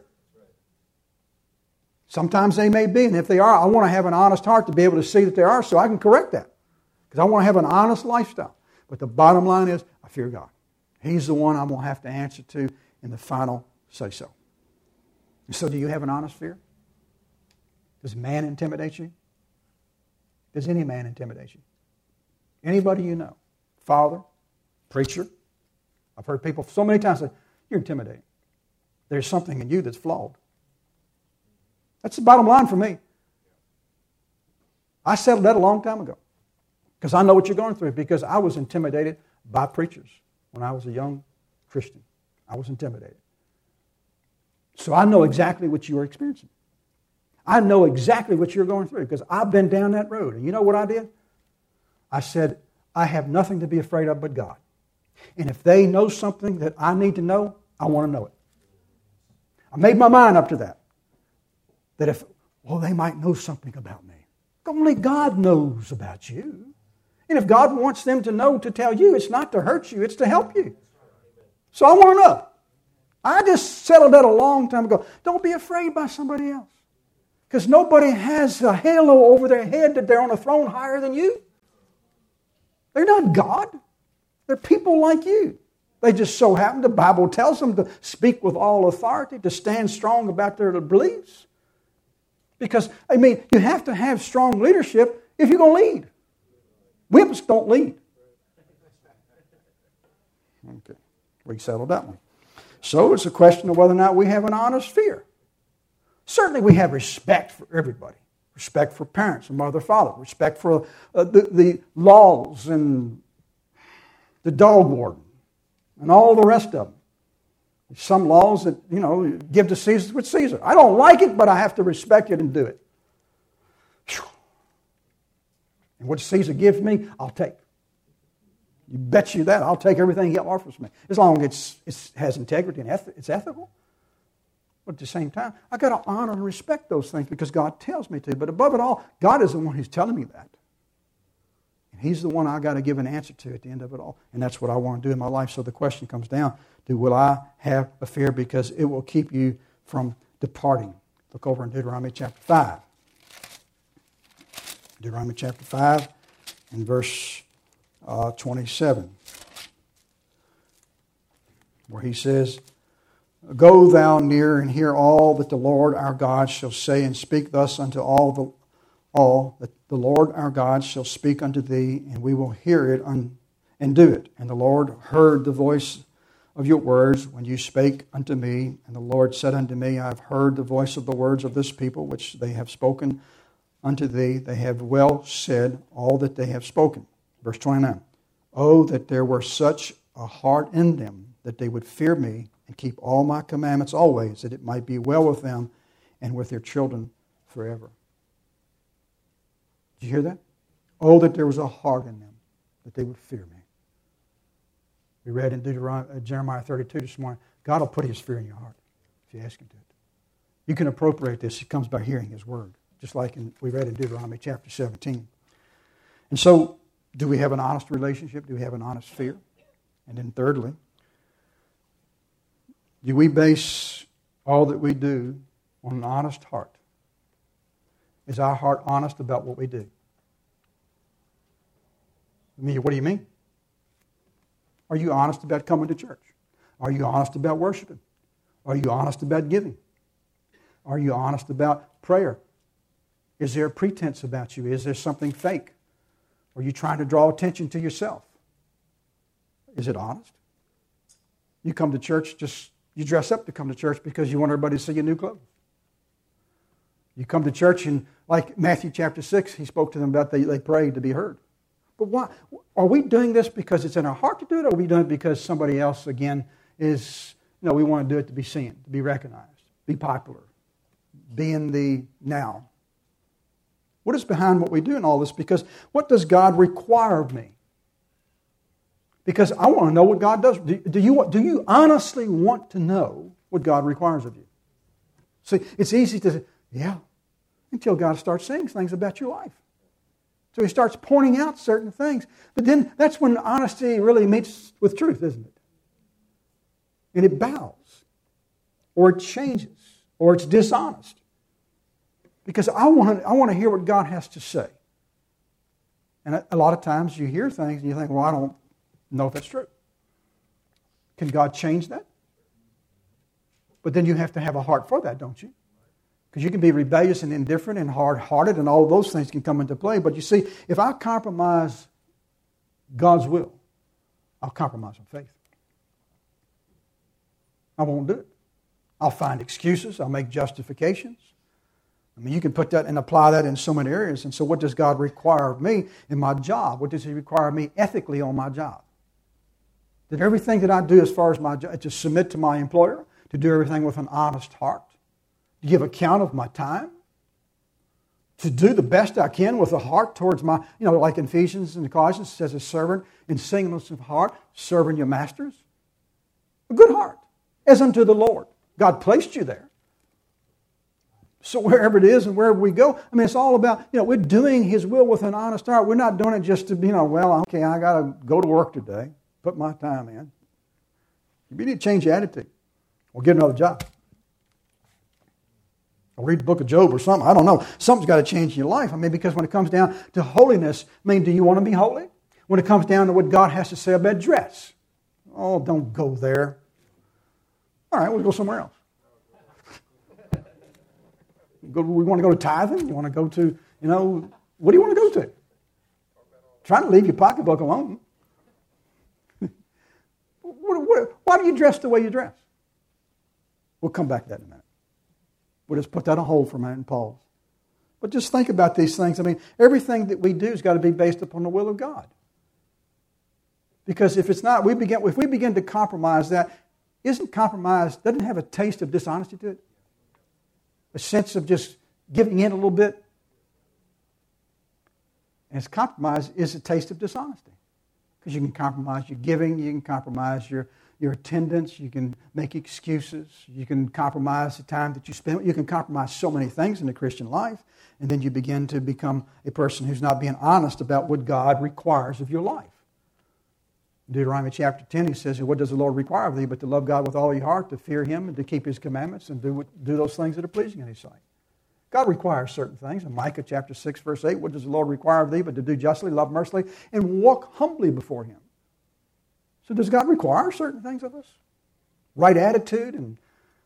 Sometimes they may be, and if they are, I want to have an honest heart to be able to see that they are so I can correct that. Because I want to have an honest lifestyle. But the bottom line is, I fear God. He's the one I'm going to have to answer to in the final say-so. So do you have an honest fear? Does man intimidate you? Does any man intimidate you? Anybody you know? Father? Preacher? I've heard people so many times say, you're intimidating. There's something in you that's flawed. That's the bottom line for me. I settled that a long time ago. Because I know what you're going through. Because I was intimidated by preachers when I was a young Christian. I was intimidated. So I know exactly what you are experiencing. I know exactly what you're going through because I've been down that road. And you know what I did? I said, I have nothing to be afraid of but God. And if they know something that I need to know, I want to know it. I made my mind up to that. That if, well, they might know something about me. Only God knows about you. And if God wants them to know, to tell you, it's not to hurt you, it's to help you. So I want to know. I just settled that a long time ago. Don't be afraid by somebody else. Because nobody has a halo over their head that they're on a throne higher than you. They're not God. They're people like you. They just so happen, the Bible tells them to speak with all authority, to stand strong about their beliefs. Because, I mean, you have to have strong leadership if you're going to lead. Wimps don't lead. Okay, we settled that one. So it's a question of whether or not we have an honest fear. Certainly we have respect for everybody. Respect for parents and mother, father. Respect for uh, the, the laws and the dog warden and all the rest of them. There's some laws that, you know, give to Caesar what Caesar. I don't like it, but I have to respect it and do it. Whew. And what Caesar gives me, I'll take. You bet you that. I'll take everything he offers me. As long as it has integrity and eth- it's ethical. But at the same time, I've got to honor and respect those things because God tells me to. But above it all, God is the one who's telling me that. And He's the one I've got to give an answer to at the end of it all. And that's what I want to do in my life. So the question comes down to, will I have a fear? Because it will keep you from departing. Look over in Deuteronomy chapter five. Deuteronomy chapter five and verse uh, twenty-seven. Where he says, Go thou near and hear all that the Lord our God shall say, and speak thus unto all the all that the Lord our God shall speak unto thee, and we will hear it un, and do it. And the Lord heard the voice of your words when you spake unto me. And the Lord said unto me, I have heard the voice of the words of this people, which they have spoken unto thee. They have well said all that they have spoken. Verse twenty-nine. Oh, that there were such a heart in them, that they would fear me, and keep all my commandments always, that it might be well with them and with their children forever. Did you hear that? Oh, that there was a heart in them, that they would fear me. We read in Deuteronomy, uh, Jeremiah thirty-two this morning, God will put His fear in your heart if you ask Him to. You can appropriate this. It comes by hearing His word, just like in, we read in Deuteronomy chapter seventeen. And so, do we have an honest relationship? Do we have an honest fear? And then thirdly, do we base all that we do on an honest heart? Is our heart honest about what we do? I mean, what do you mean? Are you honest about coming to church? Are you honest about worshiping? Are you honest about giving? Are you honest about prayer? Is there a pretense about you? Is there something fake? Are you trying to draw attention to yourself? Is it honest? You come to church just... You dress up to come to church because you want everybody to see your new clothes. You come to church and, like Matthew chapter six, he spoke to them about they, they prayed to be heard. But why? Are we doing this because it's in our heart to do it, or are we doing it because somebody else, again, is, you know, we want to do it to be seen, to be recognized, be popular, be in the now? What is behind what we do in all this? Because what does God require of me? Because I want to know what God does. Do, do, you, do you honestly want to know what God requires of you? See, it's easy to say, yeah, until God starts saying things about your life. So He starts pointing out certain things. But then that's when honesty really meets with truth, isn't it? And it bows, or it changes, or it's dishonest. Because I want to, I want to hear what God has to say. And a lot of times you hear things and you think, well, I don't know if that's true. Can God change that? But then you have to have a heart for that, don't you? Because you can be rebellious and indifferent and hard-hearted, and all of those things can come into play. But you see, if I compromise God's will, I'll compromise my faith. I won't do it. I'll find excuses. I'll make justifications. I mean, you can put that and apply that in so many areas. And so what does God require of me in my job? What does He require of me ethically on my job? That everything that I do as far as my job, to submit to my employer, to do everything with an honest heart, to give account of my time, to do the best I can with a heart towards my, you know, like in Ephesians and Colossians, it says a servant in singleness of heart, serving your masters. A good heart, as unto the Lord. God placed you there. So wherever it is and wherever we go, I mean, it's all about, you know, we're doing His will with an honest heart. We're not doing it just to, you know, well, okay, I got to go to work today, put my time in. You need to change your attitude or get another job. Or read the book of Job or something. I don't know. Something's got to change in your life. I mean, because when it comes down to holiness, I mean, do you want to be holy? When it comes down to what God has to say about dress, oh, don't go there. All right, we'll go somewhere else. Go, we want to go to tithing? You want to go to, you know, what do you want to go to? Try to leave your pocketbook alone. what, what, why do you dress the way you dress? We'll come back to that in a minute. We'll just put that on hold for a minute and pause. But just think about these things. I mean, everything that we do has got to be based upon the will of God. Because if it's not, we begin, if we begin to compromise that, isn't compromise, doesn't it have a taste of dishonesty to it? A sense of just giving in a little bit. And it's compromise is a taste of dishonesty. Because you can compromise your giving, you can compromise your, your attendance, you can make excuses, you can compromise the time that you spend, you can compromise so many things in the Christian life, and then you begin to become a person who's not being honest about what God requires of your life. Deuteronomy chapter ten, he says, what does the Lord require of thee but to love God with all your heart, to fear Him, and to keep His commandments, and do, do those things that are pleasing in His sight. God requires certain things. In Micah chapter six, verse eight, what does the Lord require of thee but to do justly, love mercifully, and walk humbly before Him? So does God require certain things of us? Right attitude and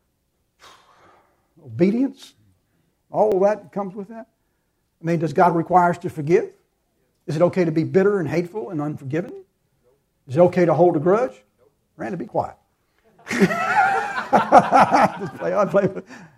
obedience? All of that comes with that? I mean, does God require us to forgive? Is it okay to be bitter and hateful and unforgiving? Is it okay to hold a grudge? Randy, be quiet. Just play on, play.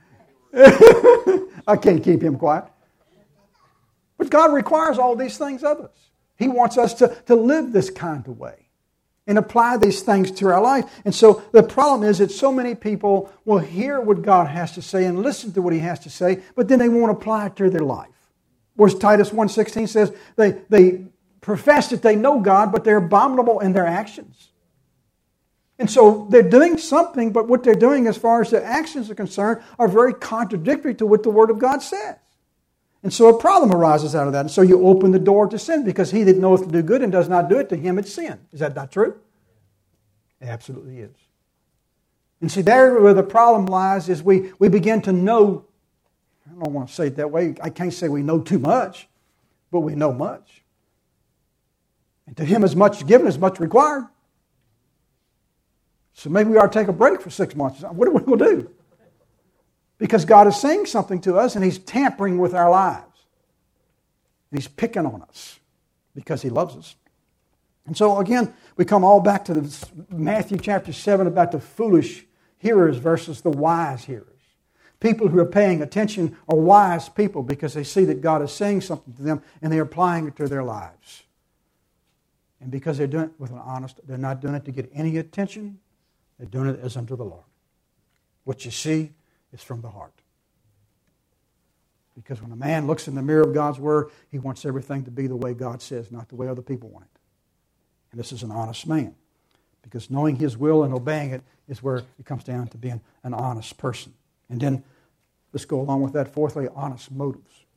I can't keep him quiet. But God requires all these things of us. He wants us to, to live this kind of way and apply these things to our life. And so the problem is that so many people will hear what God has to say and listen to what He has to say, but then they won't apply it to their life. Whereas Titus one sixteen says they, they profess that they know God, but they're abominable in their actions. And so they're doing something, but what they're doing as far as their actions are concerned are very contradictory to what the Word of God says. And so a problem arises out of that. And so you open the door to sin, because he that knoweth to do good and does not do it, to him it's sin. Is that not true? It absolutely is. And see, there where the problem lies is we, we begin to know, I don't want to say it that way, I can't say we know too much, but we know much. And to him as much given, as much required. So maybe we ought to take a break for six months. What are we going to do? Because God is saying something to us and He's tampering with our lives. He's picking on us because He loves us. And so again, we come all back to this Matthew chapter seven about the foolish hearers versus the wise hearers. People who are paying attention are wise people because they see that God is saying something to them and they're applying it to their lives. And because they're doing it with an honest, they're not doing it to get any attention. They're doing it as unto the Lord. What you see is from the heart. Because when a man looks in the mirror of God's Word, he wants everything to be the way God says, not the way other people want it. And this is an honest man. Because knowing His will and obeying it is where it comes down to being an honest person. And then, let's go along with that. Fourthly, honest motives.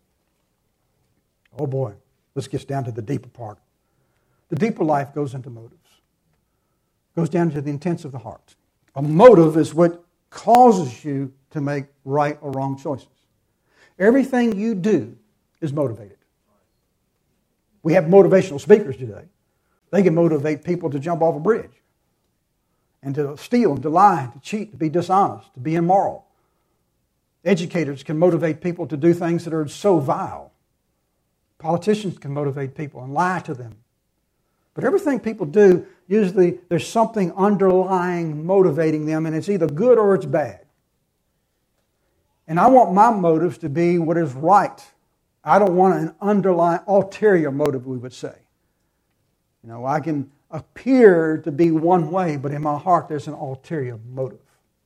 Oh boy, this gets down to the deeper part. The deeper life goes into motives. Goes down to the intents of the heart. A motive is what causes you to make right or wrong choices. Everything you do is motivated. We have motivational speakers today. They can motivate people to jump off a bridge and to steal and to lie, to cheat, to be dishonest, to be immoral. Educators can motivate people to do things that are so vile. Politicians can motivate people and lie to them. But everything people do, usually there's something underlying motivating them, and it's either good or it's bad. And I want my motives to be what is right. I don't want an underlying, ulterior motive, we would say. You know, I can appear to be one way, but in my heart there's an ulterior motive.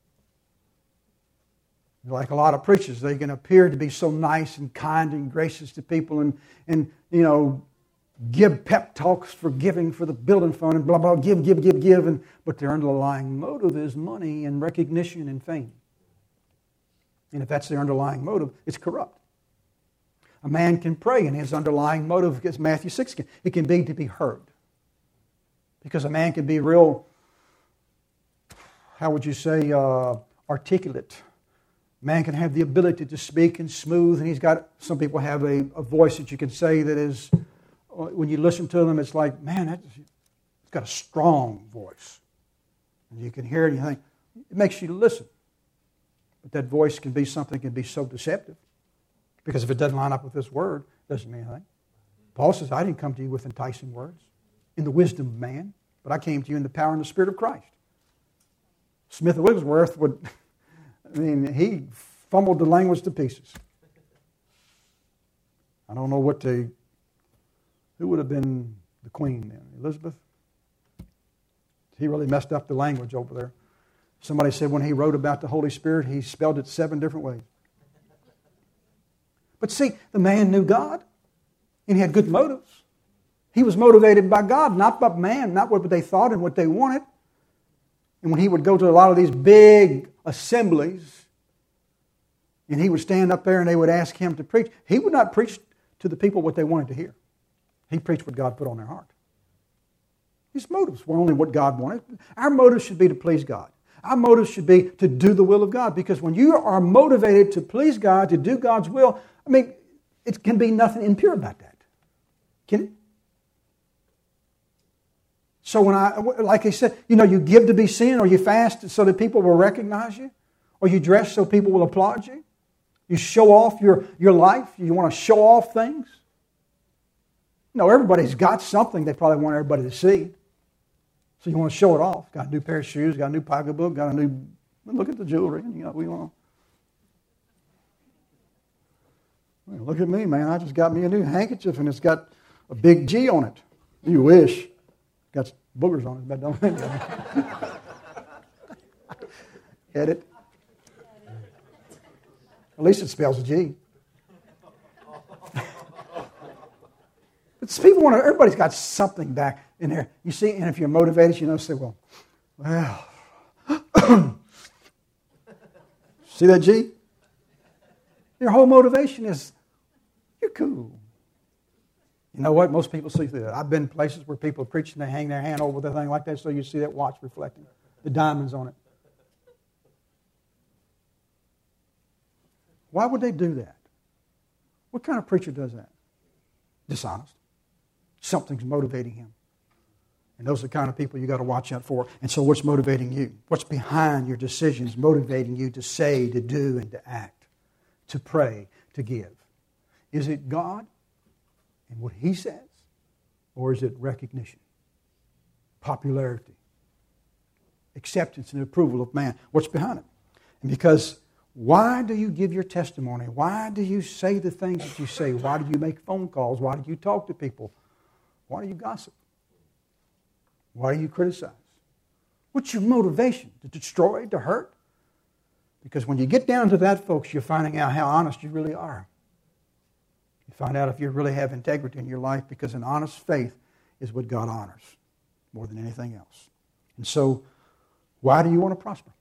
Like a lot of preachers, they can appear to be so nice and kind and gracious to people and, and you know, give pep talks for giving for the building fund and blah, blah, give, give, give, give. And, but their underlying motive is money and recognition and fame. And if that's their underlying motive, it's corrupt. A man can pray and his underlying motive is Matthew six. It can be to be heard. Because a man can be real, how would you say, uh, articulate. Man can have the ability to speak and smooth, and he's got, some people have a, a voice that you can say that is, when you listen to them, it's like, man, that's, it's got a strong voice. And you can hear it and you think, it makes you listen. But that voice can be something that can be so deceptive. Because if it doesn't line up with this word, it doesn't mean anything. Paul says, I didn't come to you with enticing words, in the wisdom of man, but I came to you in the power and the Spirit of Christ. Smith of Wigglesworth would... I mean, he fumbled the language to pieces. I don't know what the... Who would have been the queen then? Elizabeth? He really messed up the language over there. Somebody said when he wrote about the Holy Spirit, he spelled it seven different ways. But see, the man knew God, and he had good motives. He was motivated by God, not by man, not what they thought and what they wanted. And when he would go to a lot of these big assemblies, and he would stand up there and they would ask him to preach, he would not preach to the people what they wanted to hear. He preached what God put on their heart. His motives were only what God wanted. Our motives should be to please God. Our motives should be to do the will of God. Because when you are motivated to please God, to do God's will, I mean, it can be nothing impure about that. Can it? So when I, like I said, you know, you give to be seen, or you fast so that people will recognize you, or you dress so people will applaud you. You show off your, your life. You want to show off things. You know, everybody's got something they probably want everybody to see. So you want to show it off. Got a new pair of shoes, got a new pocketbook, got a new, look at the jewelry. You know, we want to, look at me, man. I just got me a new handkerchief and it's got a big G on it. You wish. Got boogers on it, but don't think of it. Get it? At least it spells a G. But people want to, everybody's got something back in there. You see, and if you're motivated, you know, say, well, well. See that G? Your whole motivation is, you're cool. You know what? Most people see through that. I've been places where people are preaching, they hang their hand over the thing like that, so you see that watch reflecting, the diamonds on it. Why would they do that? What kind of preacher does that? Dishonest. Something's motivating him. And those are the kind of people you got to watch out for. And so what's motivating you? What's behind your decisions motivating you to say, to do, and to act, to pray, to give? Is it God and what He says? Or is it recognition, popularity, acceptance and approval of man? What's behind it? And because why do you give your testimony? Why do you say the things that you say? Why do you make phone calls? Why do you talk to people? Why do you gossip? Why do you criticize? What's your motivation? To destroy, to hurt? Because when you get down to that, folks, you're finding out how honest you really are. You find out if you really have integrity in your life, because an honest faith is what God honors more than anything else. And so, why do you want to prosper?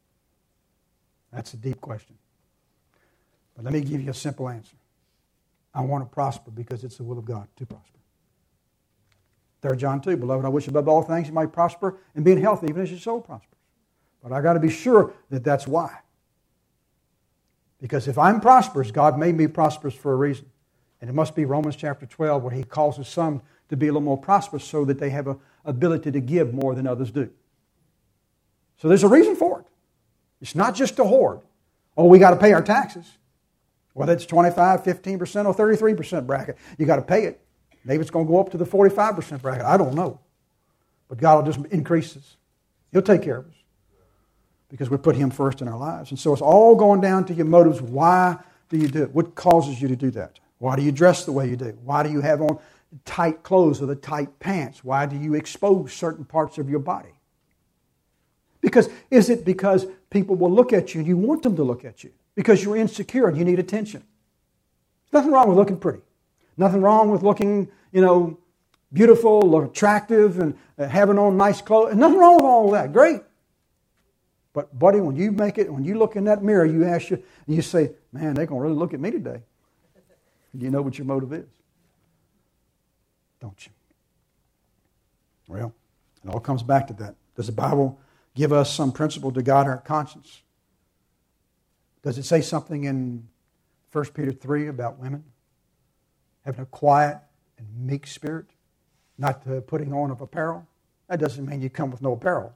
That's a deep question. But let me give you a simple answer. I want to prosper because it's the will of God to prosper. Third John two, beloved, I wish above all things you might prosper and be in health even as your soul prospers. But I got to be sure that that's why. Because if I'm prosperous, God made me prosperous for a reason. And it must be Romans chapter twelve where He causes some to be a little more prosperous so that they have an ability to give more than others do. So there's a reason for it. It's not just to hoard. Oh, we got to pay our taxes. Whether it's twenty-five, fifteen percent, or thirty-three percent bracket, you got to pay it. Maybe it's going to go up to the forty-five percent bracket. I don't know. But God will just increase us. He'll take care of us because we put Him first in our lives. And so it's all going down to your motives. Why do you do it? What causes you to do that? Why do you dress the way you do? Why do you have on tight clothes or the tight pants? Why do you expose certain parts of your body? Because is it because people will look at you and you want them to look at you? Because you're insecure and you need attention. There's nothing wrong with looking pretty. Nothing wrong with looking, you know, beautiful or attractive and having on nice clothes. Nothing wrong with all of that. Great. But buddy, when you make it, when you look in that mirror, you ask you, and you say, man, they're going to really look at me today. You know what your motive is. Don't you? Well, it all comes back to that. Does the Bible give us some principle to guide our conscience? Does it say something in First Peter three about women having a quiet and meek spirit, not the putting on of apparel? That doesn't mean you come with no apparel.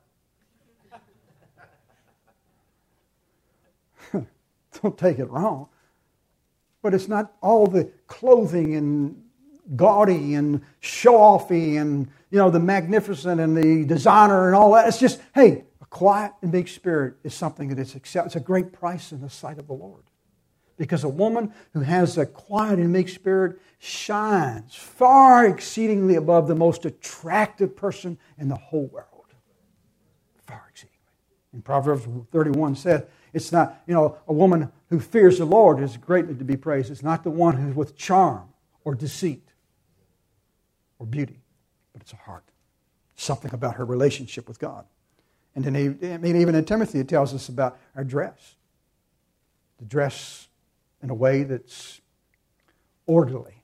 Don't take it wrong. But it's not all the clothing and gaudy and show-offy and, you know, the magnificent and the designer and all that. It's just, hey, a quiet and meek spirit is something that is accepted. It's a great price in the sight of the Lord. Because a woman who has a quiet and meek spirit shines far exceedingly above the most attractive person in the whole world. Far exceedingly. And Proverbs thirty-one said, it's not, you know, a woman who fears the Lord is greatly to be praised. It's not the one who's with charm or deceit or beauty, but it's a heart. Something about her relationship with God. And then, I mean, even in Timothy, it tells us about our dress. The dress in a way that's orderly,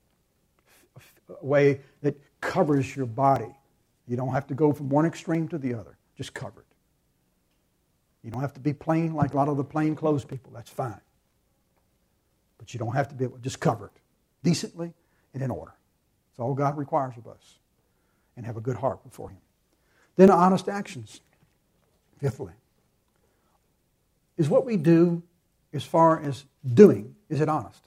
a way that covers your body. You don't have to go from one extreme to the other. Just cover it. You don't have to be plain like a lot of the plain clothes people. That's fine. But you don't have to be able to just cover it decently and in order. That's all God requires of us. And have a good heart before Him. Then honest actions. Fifthly, is what we do as far as doing, is it honest?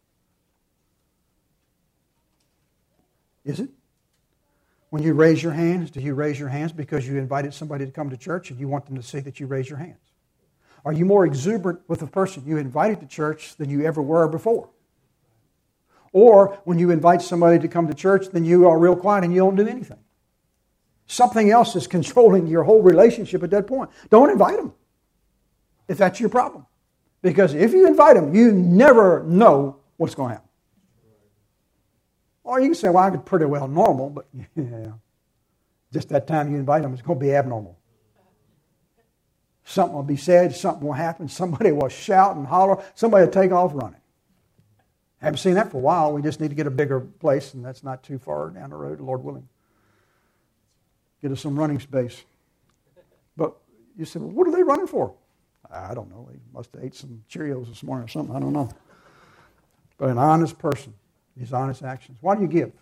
Is it? When you raise your hands, do you raise your hands because you invited somebody to come to church and you want them to see that you raise your hands? Are you more exuberant with the person you invited to church than you ever were before? Or when you invite somebody to come to church, then you are real quiet and you don't do anything. Something else is controlling your whole relationship at that point. Don't invite them if that's your problem. Because if you invite them, you never know what's going to happen. Or you can say, well, I'm pretty well normal, but yeah, just that time you invite them, it's going to be abnormal. Something will be said, something will happen, somebody will shout and holler, somebody will take off running. Haven't seen that for a while. We just need to get a bigger place, and that's not too far down the road, Lord willing. Get us some running space. But you said, well, what are they running for? I don't know. They must have ate some Cheerios this morning or something. I don't know. But an honest person, these honest actions. Why do you give?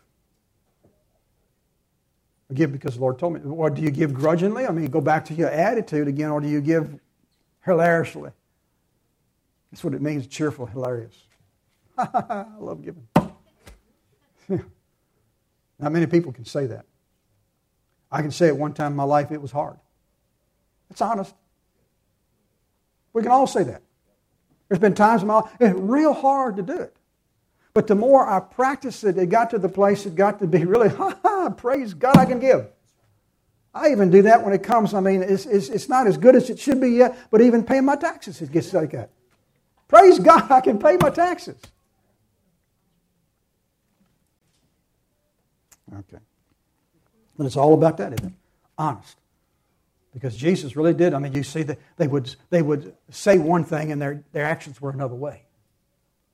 I give because the Lord told me. Or do you give grudgingly? I mean, go back to your attitude again, or do you give hilariously? That's what it means, cheerful, hilarious. I love giving. Not many people can say that. I can say at one time in my life it was hard. It's honest. We can all say that. There's been times in my life it's real hard to do it. But the more I practiced it, it got to the place it got to be really, ha ha, praise God, I can give. I even do that when it comes, I mean, it's, it's, it's not as good as it should be yet, but even paying my taxes, it gets like that. Praise God, I can pay my taxes. Okay. But it's all about that, isn't it? Honest. Because Jesus really did. I mean, you see that they would they would say one thing and their, their actions were another way.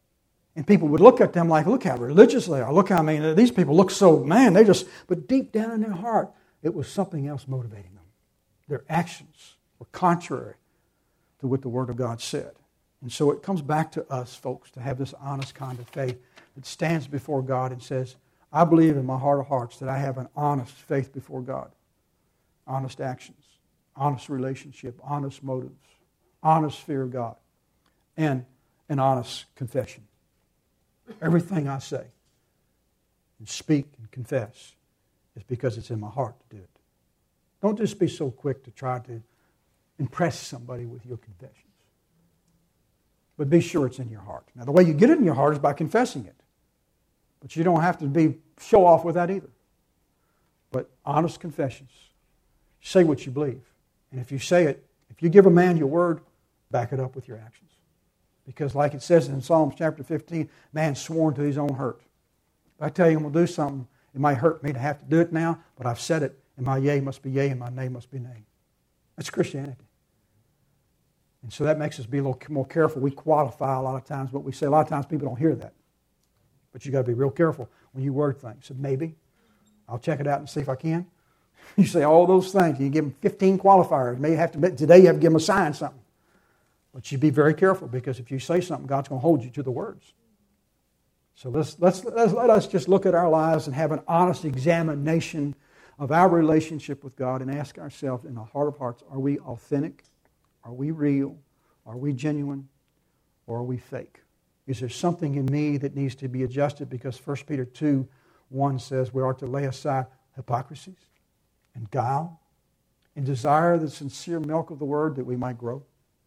And people would look at them like, look how religious they are. Look how, I mean, these people look so, man, they just, but deep down in their heart, it was something else motivating them. Their actions were contrary to what the Word of God said. And so it comes back to us, folks, to have this honest kind of faith that stands before God and says, I believe in my heart of hearts that I have an honest faith before God. Honest actions, honest relationship, honest motives, honest fear of God, and an honest confession. Everything I say and speak and confess is because it's in my heart to do it. Don't just be so quick to try to impress somebody with your confessions. But be sure it's in your heart. Now, the way you get it in your heart is by confessing it. But you don't have to be show off with that either. But honest confessions. Say what you believe. And if you say it, if you give a man your word, back it up with your actions. Because like it says in Psalms chapter fifteen, man sworn to his own hurt. If I tell you I'm going to do something, it might hurt me to have to do it now, but I've said it, and my yea must be yea, and my nay must be nay. That's Christianity. And so that makes us be a little more careful. We qualify a lot of times what we say. A lot of times people don't hear that. But you've got to be real careful when you word things. So maybe, I'll check it out and see if I can. You say all those things. You give them fifteen qualifiers. Maybe you have to, today you have to give them a sign something. But you be very careful, because if you say something, God's going to hold you to the words. So let's, let's, let's let us just look at our lives and have an honest examination of our relationship with God and ask ourselves in the heart of hearts, are we authentic? Are we real? Are we genuine? Or are we fake? Is there something in me that needs to be adjusted? Because First Peter two one says we are to lay aside hypocrisies and guile and desire the sincere milk of the Word that we might grow.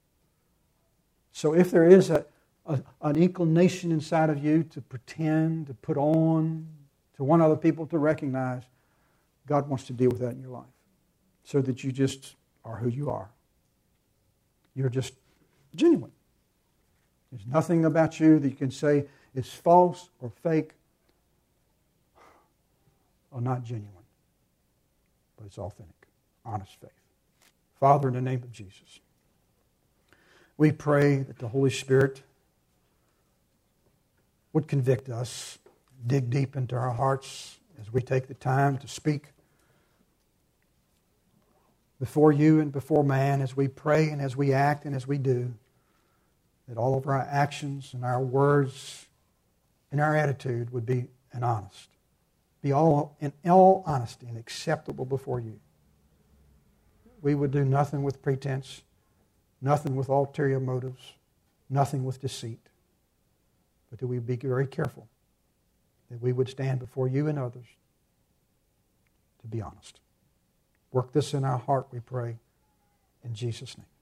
So if there is a, a, an inclination inside of you to pretend, to put on, to want other people to recognize, God wants to deal with that in your life so that you just are who you are. You're just genuine. There's nothing about you that you can say is false or fake or not genuine. But it's authentic, honest faith. Father, in the name of Jesus, we pray that the Holy Spirit would convict us, dig deep into our hearts as we take the time to speak before you and before man, as we pray and as we act and as we do, that all of our actions and our words and our attitude would be an honest, be all in all honesty and acceptable before you. We would do nothing with pretense, nothing with ulterior motives, nothing with deceit, but that we would be very careful, that we would stand before you and others to be honest. Work this in our heart, we pray, in Jesus' name.